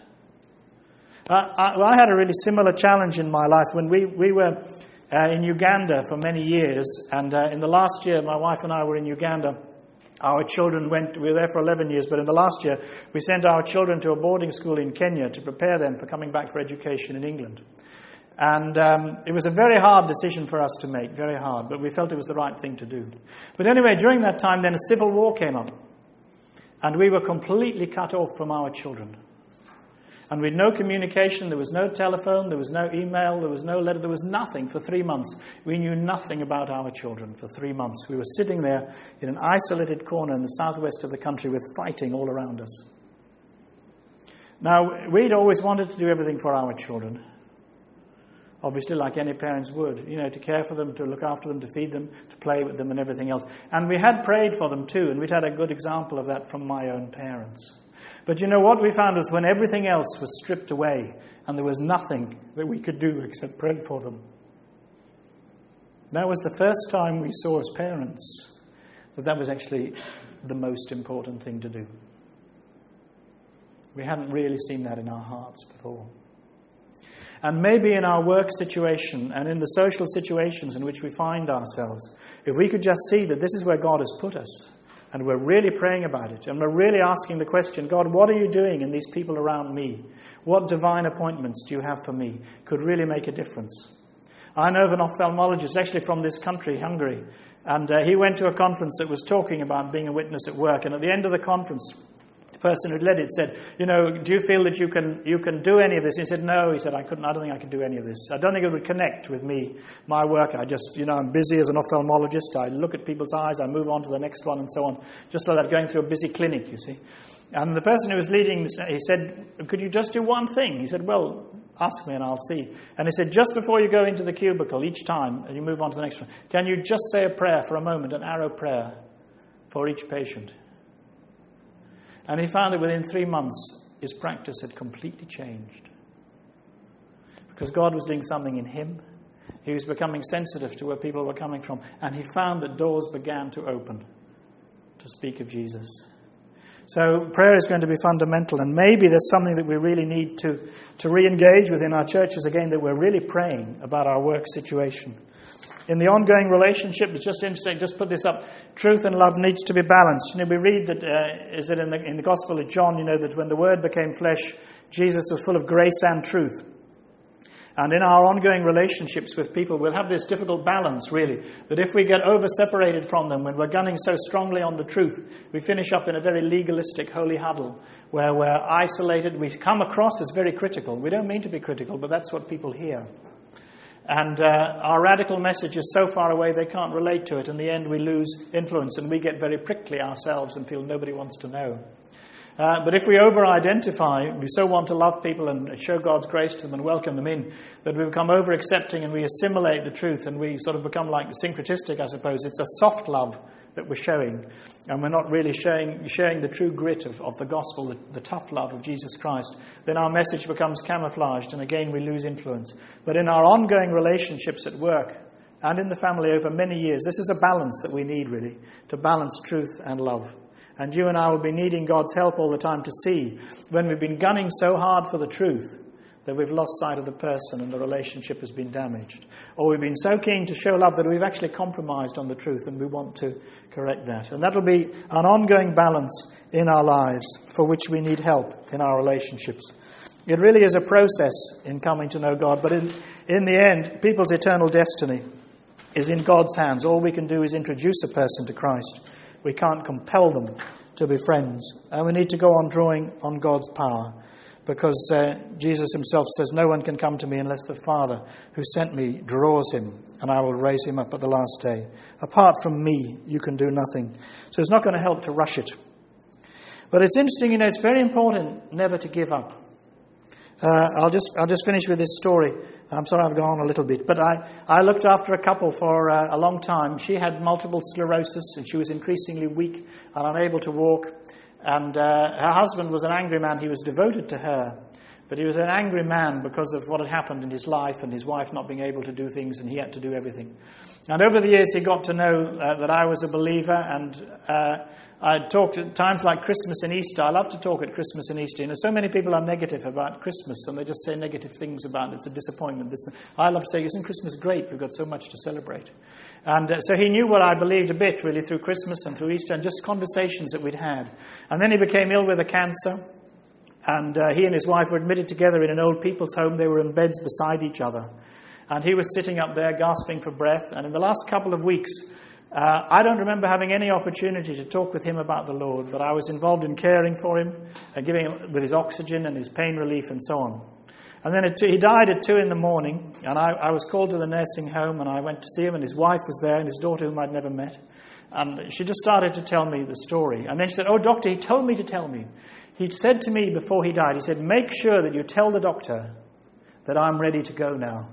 I had a really similar challenge in my life when we were in Uganda for many years. And in the last year, my wife and I were in Uganda. Our children we were there for 11 years, but in the last year, we sent our children to a boarding school in Kenya to prepare them for coming back for education in England. And it was a very hard decision for us to make, very hard, but we felt it was the right thing to do. But anyway, during that time, then a civil war came up, and we were completely cut off from our children. And we had no communication, there was no telephone, there was no email, there was no letter, there was nothing for 3 months. We knew nothing about our children for 3 months. We were sitting there in an isolated corner in the southwest of the country with fighting all around us. Now, we'd always wanted to do everything for our children. Obviously, like any parents would, you know, to care for them, to look after them, to feed them, to play with them and everything else. And we had prayed for them too, and we'd had a good example of that from my own parents. But you know what we found was when everything else was stripped away and there was nothing that we could do except pray for them. That was the first time we saw as parents that was actually the most important thing to do. We hadn't really seen that in our hearts before. And maybe in our work situation and in the social situations in which we find ourselves, if we could just see that this is where God has put us, and we're really praying about it, and we're really asking the question, God, what are you doing in these people around me? What divine appointments do you have for me? Could really make a difference. I know of an ophthalmologist, actually from this country, Hungary, and he went to a conference that was talking about being a witness at work, and at the end of the conference, the person who'd led it said, you know, do you feel that you can do any of this? He said, no. He said, I don't think I can do any of this. I don't think it would connect with me, my work. I just, you know, I'm busy as an ophthalmologist. I look at people's eyes. I move on to the next one and so on. Just like that, going through a busy clinic, you see. And the person who was leading, he said, could you just do one thing? He said, well, ask me and I'll see. And he said, just before you go into the cubicle each time and you move on to the next one, can you just say a prayer for a moment, an arrow prayer for each patient? And he found that within 3 months, his practice had completely changed. Because God was doing something in him. He was becoming sensitive to where people were coming from. And he found that doors began to open to speak of Jesus. So prayer is going to be fundamental. And maybe there's something that we really need to re-engage with in our churches again, that we're really praying about our work situation. In the ongoing relationship, it's just interesting, just put this up, truth and love needs to be balanced. You know, we read that, is it in the Gospel of John, you know, that when the Word became flesh, Jesus was full of grace and truth. And in our ongoing relationships with people, we'll have this difficult balance, really, that if we get over-separated from them, when we're gunning so strongly on the truth, we finish up in a very legalistic holy huddle, where we're isolated. We come across as very critical. We don't mean to be critical, but that's what people hear. And our radical message is so far away they can't relate to it. In the end, we lose influence and we get very prickly ourselves and feel nobody wants to know. But if we over-identify, we so want to love people and show God's grace to them and welcome them in, that we become over-accepting and we assimilate the truth and we sort of become like syncretistic, I suppose. It's a soft love that we're showing, and we're not really sharing the true grit of the gospel, the tough love of Jesus Christ, then our message becomes camouflaged and again we lose influence. But in our ongoing relationships at work and in the family over many years, this is a balance that we need really, to balance truth and love. And you and I will be needing God's help all the time to see when we've been gunning so hard for the truth that we've lost sight of the person and the relationship has been damaged. Or we've been so keen to show love that we've actually compromised on the truth and we want to correct that. And that will be an ongoing balance in our lives for which we need help in our relationships. It really is a process in coming to know God, but in the end, people's eternal destiny is in God's hands. All we can do is introduce a person to Christ, We can't compel them to be friends. And we need to go on drawing on God's power, because Jesus himself says, no one can come to me unless the Father who sent me draws him, and I will raise him up at the last day. Apart from me, you can do nothing. So it's not going to help to rush it. But it's interesting, it's very important never to give up. I'll just finish with this story. I'm sorry I've gone on a little bit, but I looked after a couple for a long time. She had multiple sclerosis, and she was increasingly weak and unable to walk. And her husband was an angry man. He was devoted to her, but he was an angry man because of what had happened in his life and his wife not being able to do things, and he had to do everything. And over the years, he got to know that I was a believer, and I talked at times like Christmas and Easter. I love to talk at Christmas and Easter. So many people are negative about Christmas, and they just say negative things about it. It's a disappointment. I love saying, isn't Christmas great? We've got so much to celebrate. And so he knew what I believed a bit, really, through Christmas and through Easter, and just conversations that we'd had. And then he became ill with a cancer, and he and his wife were admitted together in an old people's home. They were in beds beside each other. And he was sitting up there gasping for breath. And in the last couple of weeks, I don't remember having any opportunity to talk with him about the Lord, but I was involved in caring for him and giving him with his oxygen and his pain relief and so on. And then he died at 2 a.m, and I was called to the nursing home, and I went to see him, and his wife was there, and his daughter, whom I'd never met. And she just started to tell me the story. And then she said, "Oh, doctor, he told me to tell me. He said to me before he died, he said, make sure that you tell the doctor that I'm ready to go now."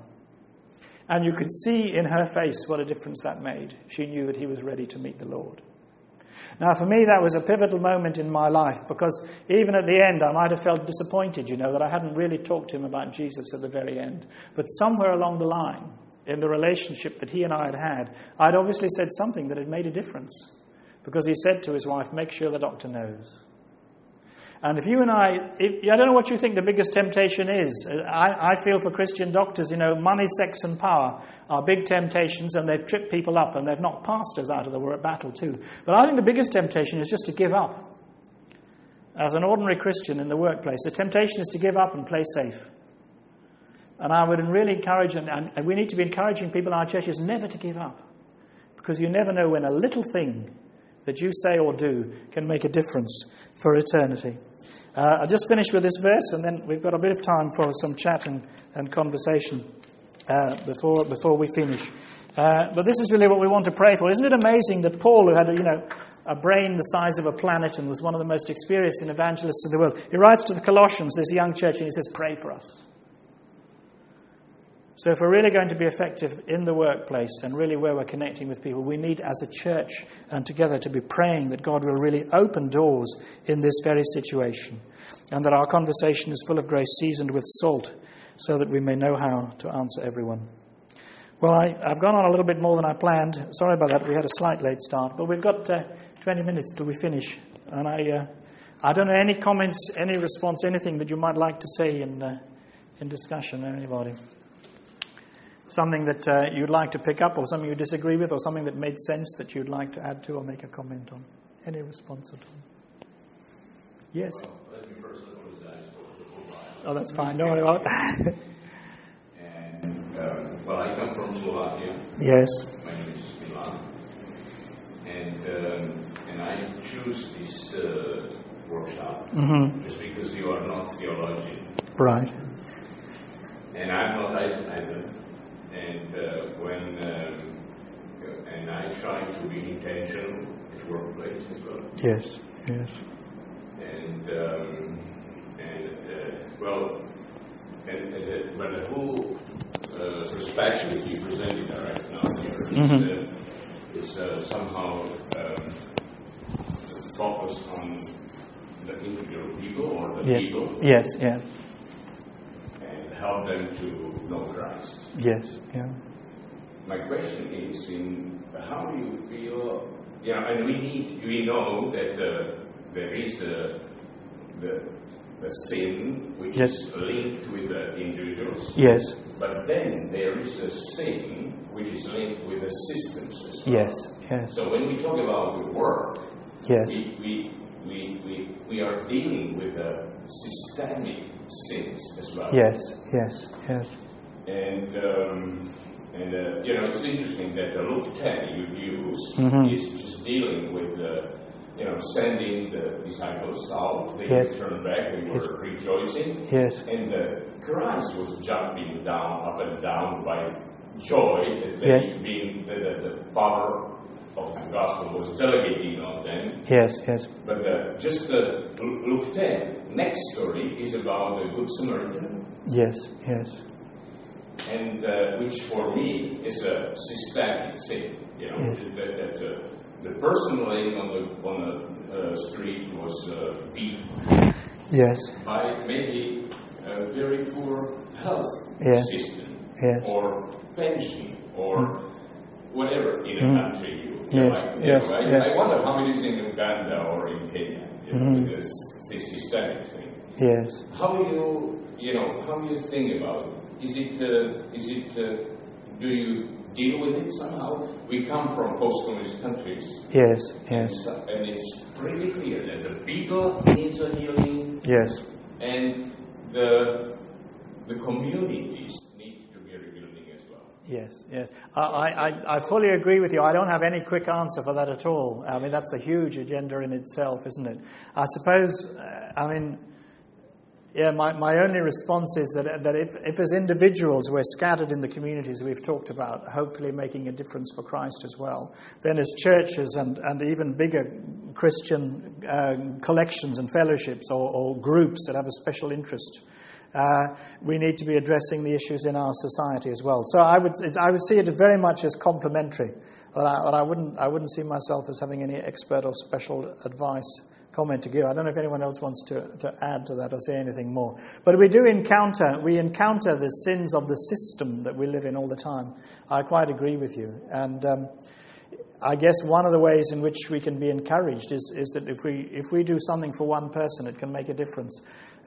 And you could see in her face what a difference that made. She knew that he was ready to meet the Lord. Now, for me, that was a pivotal moment in my life, because even at the end, I might have felt disappointed, that I hadn't really talked to him about Jesus at the very end. But somewhere along the line, in the relationship that he and I had had, I'd obviously said something that had made a difference, because he said to his wife, make sure the doctor knows. And if you and I don't know what you think the biggest temptation is. I feel for Christian doctors, money, sex and power are big temptations, and they've tripped people up, and they've knocked pastors out of the battle too. But I think the biggest temptation is just to give up. As an ordinary Christian in the workplace, the temptation is to give up and play safe. And I would really encourage, and we need to be encouraging people in our churches never to give up, because you never know when a little thing that you say or do can make a difference for eternity. I'll just finish with this verse, and then we've got a bit of time for some chat and conversation before we finish. But this is really what we want to pray for. Isn't it amazing that Paul, who had a brain the size of a planet and was one of the most experienced evangelists in the world, he writes to the Colossians, this young church, and he says, pray for us. So if we're really going to be effective in the workplace and really where we're connecting with people, we need as a church and together to be praying that God will really open doors in this very situation, and that our conversation is full of grace, seasoned with salt, so that we may know how to answer everyone. Well, I've gone on a little bit more than I planned. Sorry about that. We had a slight late start, but we've got 20 minutes till we finish. And I don't know, any comments, any response, anything that you might like to say in discussion, anybody? Something that you'd like to pick up, or something you disagree with, or something that made sense that you'd like to add to or make a comment on? Any response at all? Yes? Well, let me first apologize for the whole Bible. Oh, that's fine. Don't worry about it. And, I come from Slovakia. Yes. My name is Milan. And I choose this workshop just because you are not theologian. Right. And I'm not either. And I try to be intentional at workplace as well. Yes, yes. But the whole perspective you presented right now here is somehow focused on the individual people or the people. Yes, yes. And help them to know Christ. Yes, yeah. My question is, how do you feel? And we know that there is the sin which is linked with the individuals. Yes. But then there is a sin which is linked with the systems as well. Yes, yes. So when we talk about the work, yes, we are dealing with the systemic sins as well. Yes, yes, yes. And And, it's interesting that the Luke 10 you use is just dealing with sending the disciples out. They returned back, they were rejoicing. Yes. And Christ was jumping up and down by joy that the power of the gospel was delegating on them. Yes, yes. But Luke 10, next story is about the Good Samaritan. Yes, yes. And which for me is a systemic thing, that the person laying on the street was beaten by maybe a very poor health system or pension or whatever in a country. I wonder how it is in Uganda or in Kenya, because it's a systemic thing. Yes. How do you think about it? Is it do you deal with it somehow? We come from post-communist countries. Yes, yes. And it's pretty clear that the people need a healing. Yes. And the communities need to be rebuilding as well. Yes, yes. I fully agree with you. I don't have any quick answer for that at all. I mean, that's a huge agenda in itself, isn't it? I suppose, my only response is that if as individuals we're scattered in the communities we've talked about, hopefully making a difference for Christ as well, then as churches and even bigger Christian collections and fellowships or groups that have a special interest, we need to be addressing the issues in our society as well. So I would see it very much as complementary, but I wouldn't see myself as having any expert or special advice comment to give. I don't know if anyone else wants to add to that or say anything more. But we encounter the sins of the system that we live in all the time. I quite agree with you. And I guess one of the ways in which we can be encouraged is that if we do something for one person, it can make a difference.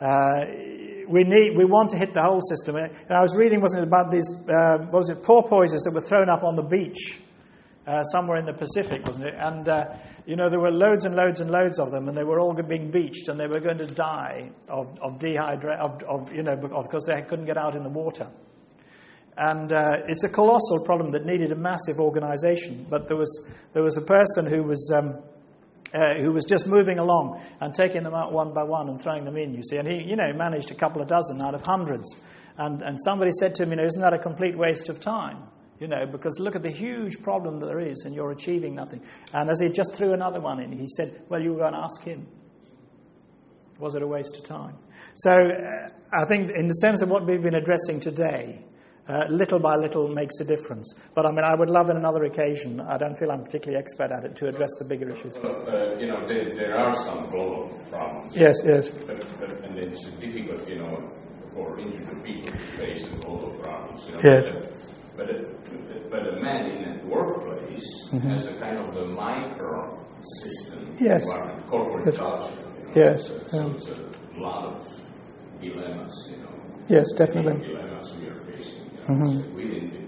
We want to hit the whole system. And I was reading, wasn't it, about these porpoises that were thrown up on the beach somewhere in the Pacific, wasn't it? And there were loads and loads and loads of them, and they were all being beached, and they were going to die of dehydration, because they couldn't get out in the water. And it's a colossal problem that needed a massive organisation. But there was a person who was just moving along and taking them out one by one and throwing them in. You see, and he managed a couple of dozen out of hundreds. And somebody said to him, isn't that a complete waste of time? Because look at the huge problem that there is, and you're achieving nothing. And as he just threw another one in, he said, well, you were going to ask him. Was it a waste of time? So I think in the sense of what we've been addressing today, little by little makes a difference. But I would love on another occasion, I don't feel I'm particularly expert at it, to address the bigger issues. There are some global problems. Yes, yes. And it's difficult, for individual people to face the global problems. Yes. But a man in a workplace has a kind of a micro system, corporate culture. Yes. So it's a lot of dilemmas, Yes, definitely. Dilemmas we are facing within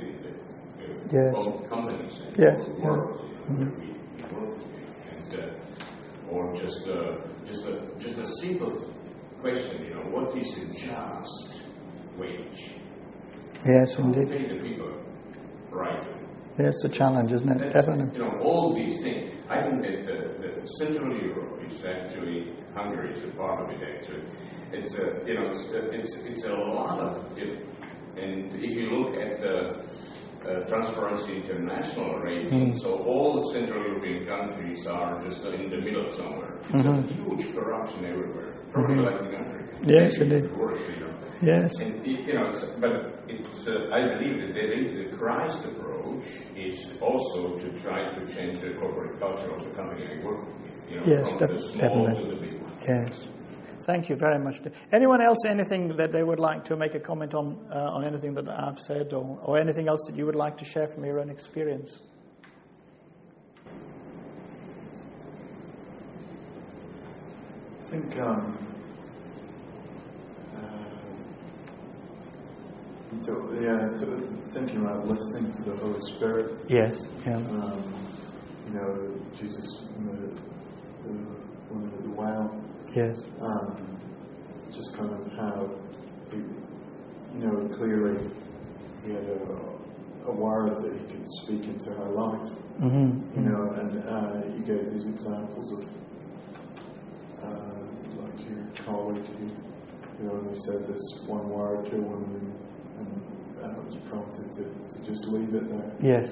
the companies and world, where we work, or just a simple question, what is a just wage? Yes, indeed. Pay the people right. Yeah, it's a challenge, isn't it? Definitely. All these things. I think that the Central Europe is actually, Hungary is a part of it actually. It's a lot of it. And if you look at the Transparency International rating, so all the Central European countries are just in the middle somewhere. It's a huge corruption everywhere, probably like in Africa. Yes, indeed. Yes. And I believe that the Christ approach is also to try to change the corporate culture of the company I work with. Yes, from the small to the big. Yes. Thank you very much. Anyone else, anything that they would like to make a comment on anything that I've said, or anything else that you would like to share from your own experience? I think thinking about listening to the Holy Spirit. Yes. Yeah. Jesus in the woman at the well. Yes. Just kind of how, clearly he had a word that he could speak into her life. Mm-hmm. You know, and you gave these examples of like your colleague who only said this one word to a woman and was prompted to just leave it there. Yes.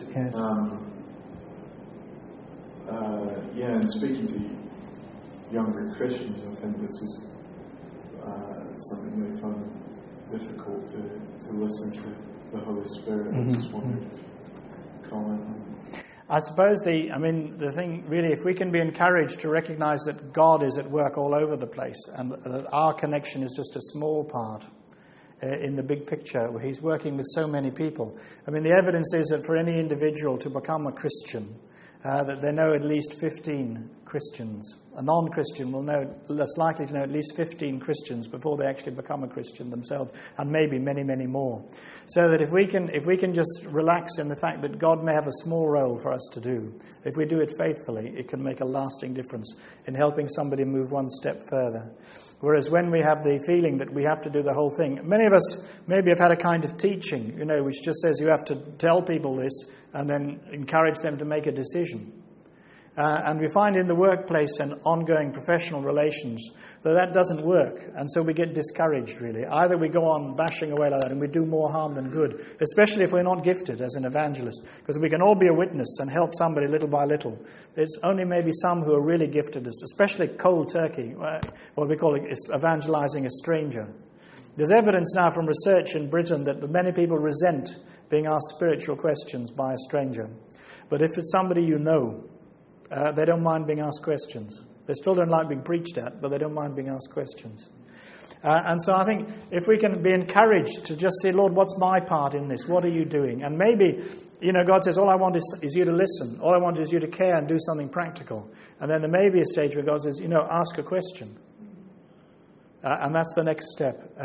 And speaking to younger Christians, I think this is something they find difficult to listen to the Holy Spirit. I just wondered if you could comment on that. I suppose the thing really, if we can be encouraged to recognize that God is at work all over the place and that our connection is just a small part in the big picture, where He's working with so many people. I mean, the evidence is that for any individual to become a Christian, that they know at least 15 Christians. A non-Christian will know, less likely to know at least 15 Christians before they actually become a Christian themselves, and maybe many, many more. So that if we can just relax in the fact that God may have a small role for us to do, if we do it faithfully, it can make a lasting difference in helping somebody move one step further. Whereas when we have the feeling that we have to do the whole thing, many of us maybe have had a kind of teaching, which just says you have to tell people this and then encourage them to make a decision. And we find in the workplace and ongoing professional relations that doesn't work. And so we get discouraged, really. Either we go on bashing away like that and we do more harm than good, especially if we're not gifted as an evangelist, because we can all be a witness and help somebody little by little. There's only maybe some who are really gifted, especially cold turkey, what we call it is evangelizing a stranger. There's evidence now from research in Britain that many people resent being asked spiritual questions by a stranger. But if it's somebody you know, they don't mind being asked questions. They still don't like being preached at, but they don't mind being asked questions. And so I think if we can be encouraged to just say, Lord, what's my part in this? What are you doing? And maybe, God says, all I want is you to listen. All I want is you to care and do something practical. And then there may be a stage where God says, ask a question. And that's the next step.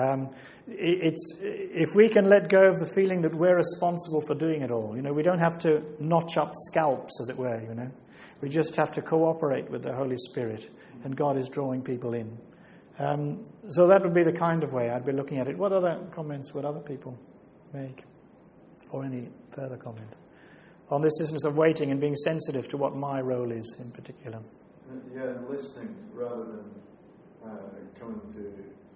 If we can let go of the feeling that we're responsible for doing it all, we don't have to notch up scalps, as it were, We just have to cooperate with the Holy Spirit, and God is drawing people in. So that would be the kind of way I'd be looking at it. What other comments would other people make? Or any further comment on this business of waiting and being sensitive to what my role is in particular? Yeah, and listening rather than coming to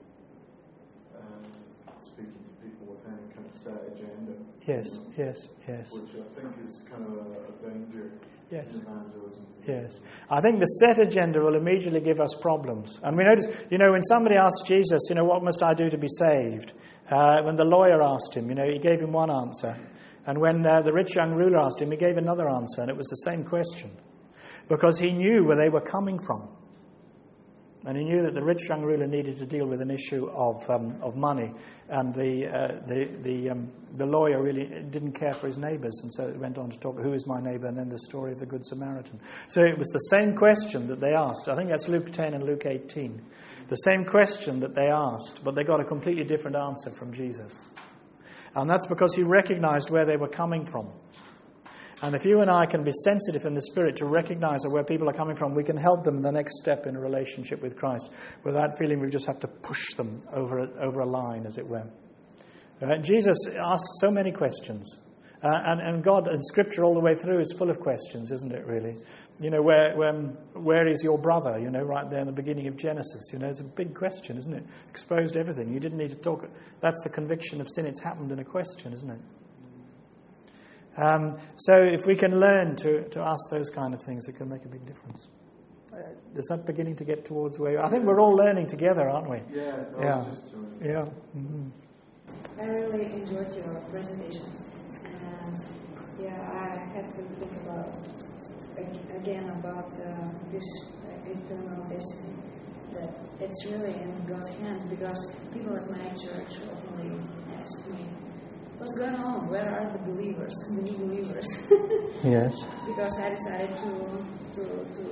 speaking to people with any kind of set agenda. Yes. Which I think is kind of a danger. Yes. In evangelism. Yes. I think the set agenda will immediately give us problems. And we notice, when somebody asks Jesus, what must I do to be saved? When the lawyer asked him, he gave him one answer. And when the rich young ruler asked him, he gave another answer. And it was the same question. Because he knew where they were coming from. And he knew that the rich young ruler needed to deal with an issue of money, and the lawyer really didn't care for his neighbours, and so it went on to talk, who is my neighbour, and then the story of the Good Samaritan. So it was the same question that they asked. I think that's Luke 10 and Luke 18. The same question that they asked, but they got a completely different answer from Jesus. And that's because he recognised where they were coming from. And if you and I can be sensitive in the Spirit to recognize where people are coming from, we can help them in the next step in a relationship with Christ without feeling we just have to push them over a line, as it were. Jesus asks so many questions. And God, and Scripture all the way through, is full of questions, isn't it, really? Where is your brother? Right there in the beginning of Genesis. It's a big question, isn't it? Exposed everything. You didn't need to talk. That's the conviction of sin. It's happened in a question, isn't it? So if we can learn to ask those kind of things, it can make a big difference. Is that beginning to get towards where... I think we're all learning together, aren't we? Yeah. Yeah. Mm-hmm. I really enjoyed your presentation. And I had to think about this eternal destiny. That it's really in God's hands, because people at my church openly ask me, what's going on? Where are the believers, the new believers? Yes. Because I decided to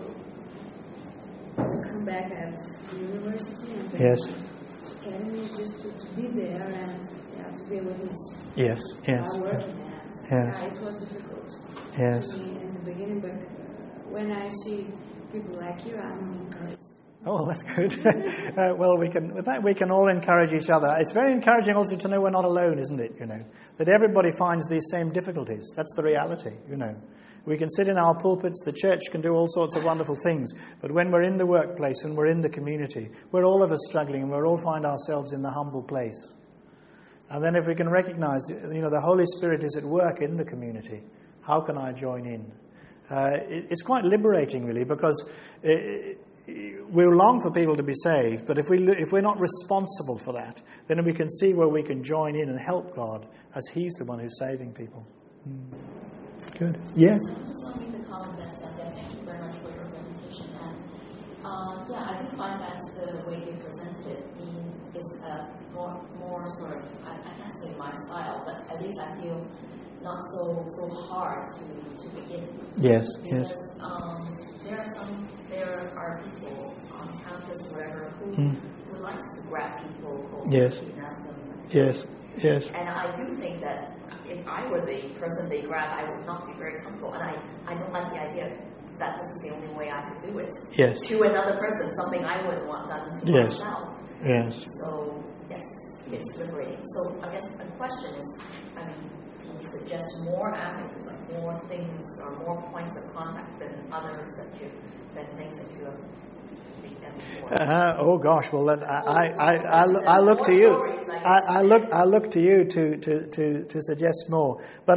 come back at the university and academy, just to be there and to be a witness. Yes. Working at. It was difficult to me in the beginning, but when I see people like you, I'm encouraged. Oh, that's good. Well, with that we can all encourage each other. It's very encouraging also to know we're not alone, isn't it? That everybody finds these same difficulties. That's the reality. We can sit in our pulpits. The church can do all sorts of wonderful things. But when we're in the workplace and we're in the community, we're all of us struggling, and we all find ourselves in the humble place. And then if we can recognize, the Holy Spirit is at work in the community, how can I join in? It's quite liberating, really, because we long for people to be saved, but if we're not responsible for that, then we can see where we can join in and help God as He's the one who's saving people. Good. Yes? I just want to make the comment that thank you very much for your presentation. And I do find that the way you presented it is more sort of, I can't say my style, but at least I feel not so hard to begin. Yes. Because there are people on campus, wherever, who likes to grab people, and ask them. Yes. And I do think that if I were the person they grab, I would not be very comfortable. And I don't like the idea that this is the only way I could do it. Yes. To another person, something I wouldn't want done to myself. Yes. So, yes, it's liberating. So, I guess the question is, can you suggest more avenues, like more things or more points of contact than others than things that you have done before? Oh gosh! Well, then I look to you. I look to you to suggest more. But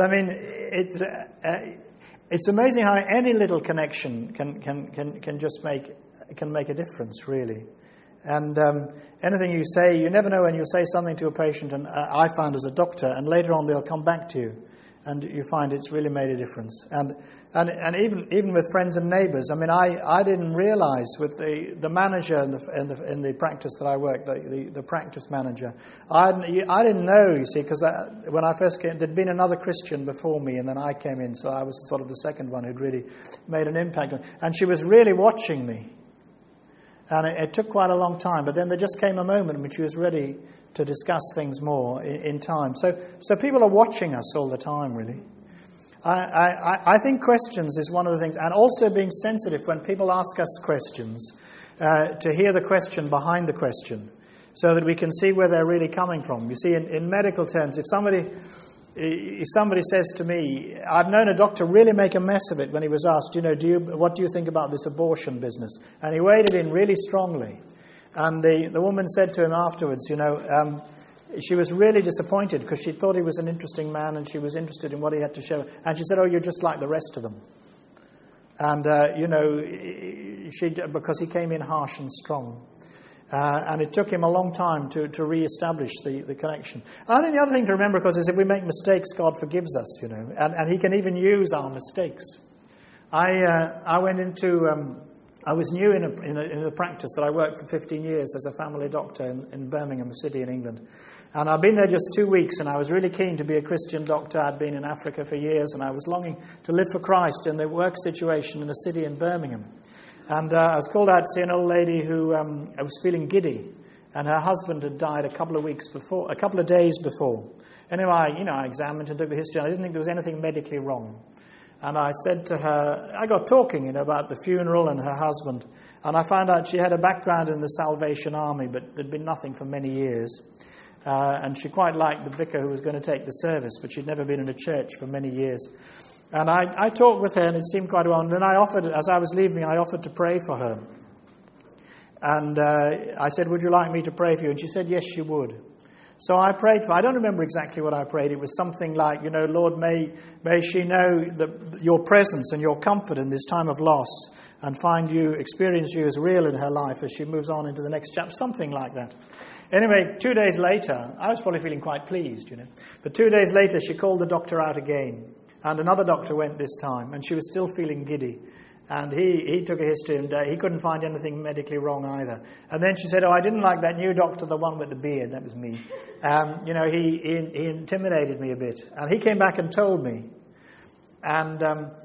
it's amazing how any little connection can just make a difference, really. And anything you say, you never know when you'll say something to a patient, and I found as a doctor, and later on they'll come back to you, and you find it's really made a difference. And even with friends and neighbours, I didn't realise with the manager in the practice that I worked, the practice manager, I didn't know, you see, because when I first came, there'd been another Christian before me, and then I came in, so I was sort of the second one who'd really made an impact on, and she was really watching me. And it took quite a long time, but then there just came a moment when she was ready to discuss things more in time. So people are watching us all the time, really. I think questions is one of the things, and also being sensitive when people ask us questions, to hear the question behind the question, so that we can see where they're really coming from. You see, in medical terms, if somebody says to me, I've known a doctor really make a mess of it when he was asked, what do you think about this abortion business? And he waded in really strongly. And the woman said to him afterwards, she was really disappointed because she thought he was an interesting man and she was interested in what he had to show. And she said, you're just like the rest of them. And, because he came in harsh and strong. And it took him a long time to re-establish the connection. I think the other thing to remember, of course, is if we make mistakes, God forgives us, and He can even use our mistakes. I went into, I was new in the practice that I worked for 15 years as a family doctor in Birmingham, a city in England. And I'd been there just 2 weeks, and I was really keen to be a Christian doctor. I'd been in Africa for years, and I was longing to live for Christ in the work situation in a city in Birmingham. And I was called out to see an old lady who was feeling giddy, and her husband had died a couple of days before. Anyway, I examined and took the history, and I didn't think there was anything medically wrong. And I said to her, I got talking, about the funeral and her husband, and I found out she had a background in the Salvation Army, but there'd been nothing for many years. And she quite liked the vicar who was going to take the service, but she'd never been in a church for many years. And I talked with her, and it seemed quite well. And then as I was leaving, I offered to pray for her. And I said, would you like me to pray for you? And she said, yes, she would. So I prayed for her. I don't remember exactly what I prayed. It was something like, Lord, may she know your presence and your comfort in this time of loss, and experience you as real in her life as she moves on into the next chapter. Something like that. Anyway, 2 days later, I was probably feeling quite pleased, But 2 days later, she called the doctor out again. And another doctor went this time, and she was still feeling giddy. And he took a history, and he couldn't find anything medically wrong either. And then she said, I didn't like that new doctor, the one with the beard. That was me. He intimidated me a bit. And he came back and told me. And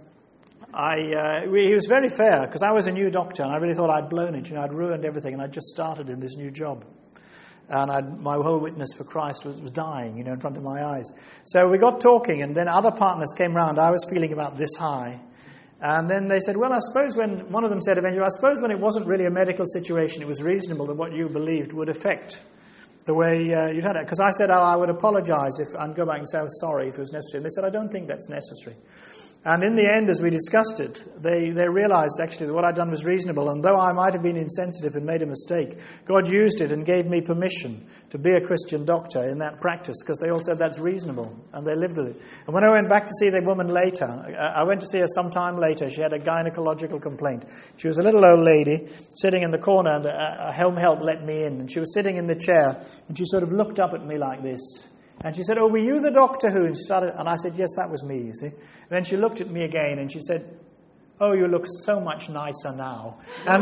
he was very fair, because I was a new doctor, and I really thought I'd blown it. I'd ruined everything, and I'd just started in this new job. And my whole witness for Christ was dying, in front of my eyes. So we got talking, and then other partners came round. I was feeling about this high. And then they said, well, I suppose when, one of them said eventually, I suppose when it wasn't really a medical situation, it was reasonable that what you believed would affect the way you'd had it. Because I said, I would apologize and go back and say I was sorry if it was necessary. And they said, I don't think that's necessary. And in the end, as we discussed it, they realized actually that what I'd done was reasonable. And though I might have been insensitive and made a mistake, God used it and gave me permission to be a Christian doctor in that practice, because they all said that's reasonable, and they lived with it. And when I went back to see the woman later, I went to see her sometime later. She had a gynecological complaint. She was a little old lady sitting in the corner, and a home help let me in. And she was sitting in the chair, and she sort of looked up at me like this. And she said, oh, were you the doctor who? And she started, and I said, yes, that was me, you see. And then she looked at me again, and she said, oh, you look so much nicer now. And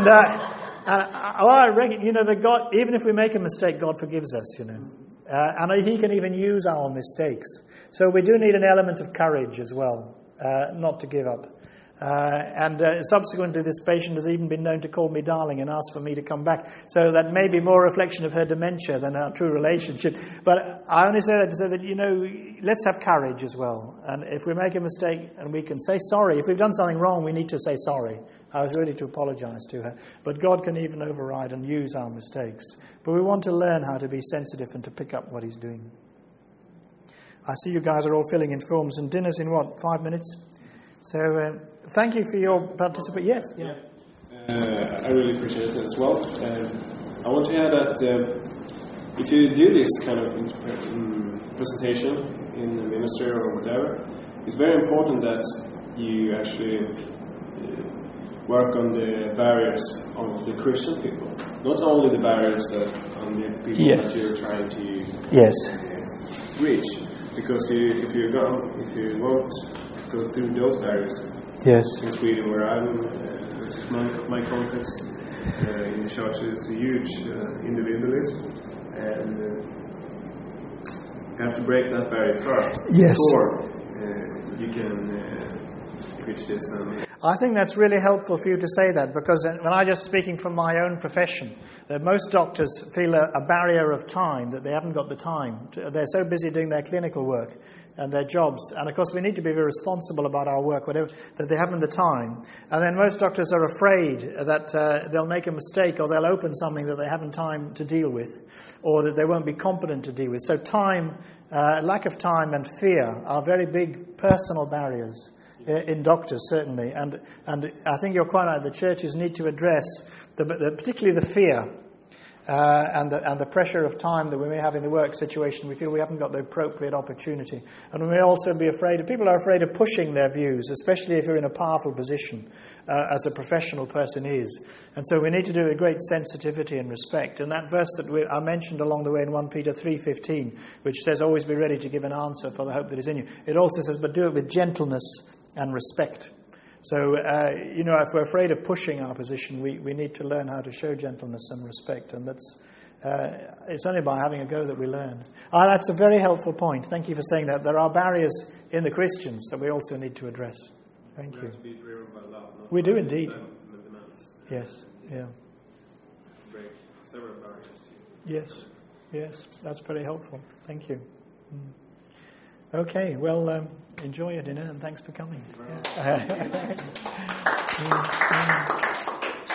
I reckon, that God, even if we make a mistake, God forgives us, and He can even use our mistakes. So we do need an element of courage as well, not to give up. Subsequently, this patient has even been known to call me darling and ask for me to come back. So that may be more a reflection of her dementia than our true relationship. But I only say that to say that, let's have courage as well. And if we make a mistake, and we can say sorry. If we've done something wrong, we need to say sorry. I was ready to apologize to her. But God can even override and use our mistakes. But we want to learn how to be sensitive and to pick up what He's doing. I see you guys are all filling in forms, and dinner's in 5 minutes? So thank you for your participation. Yes. Yeah. I really appreciate it as well. I want to add that if you do this kind of presentation in the ministry or whatever, it's very important that you actually work on the barriers of the Christian people, not only the barriers that on the people that you're trying to reach. Because if you won't go through those barriers. Yes. In Sweden, where I'm, which is my context, in the church is a huge individualism, and you have to break that barrier first before you can preach this. I think that's really helpful for you to say that, because when I'm just speaking from my own profession, that most doctors feel a barrier of time, that they haven't got the time. They're so busy doing their clinical work and their jobs. And of course, we need to be very responsible about our work, whatever, that they haven't the time. And then most doctors are afraid that they'll make a mistake, or they'll open something that they haven't time to deal with, or that they won't be competent to deal with. So time, lack of time and fear are very big personal barriers in doctors, certainly. And I think you're quite right. The churches need to address particularly the fear and the pressure of time that we may have in the work situation. We feel we haven't got the appropriate opportunity. And we may also be afraid, people are afraid of pushing their views, especially if you're in a powerful position, as a professional person is. And so we need to do it with great sensitivity and respect. And that verse that I mentioned along the way in 1 Peter 3:15, which says, always be ready to give an answer for the hope that is in you. It also says, but do it with gentleness and respect. So, if we're afraid of pushing our position, we need to learn how to show gentleness and respect. And that's it's only by having a go that we learn. That's a very helpful point. Thank you for saying that. There are barriers in the Christians that we also need to address. Thank you. To be driven by love, we do indeed. Demands. Yes, Break several barriers too. Yes. That's very helpful. Thank you. Okay, well, enjoy your dinner and thanks for coming.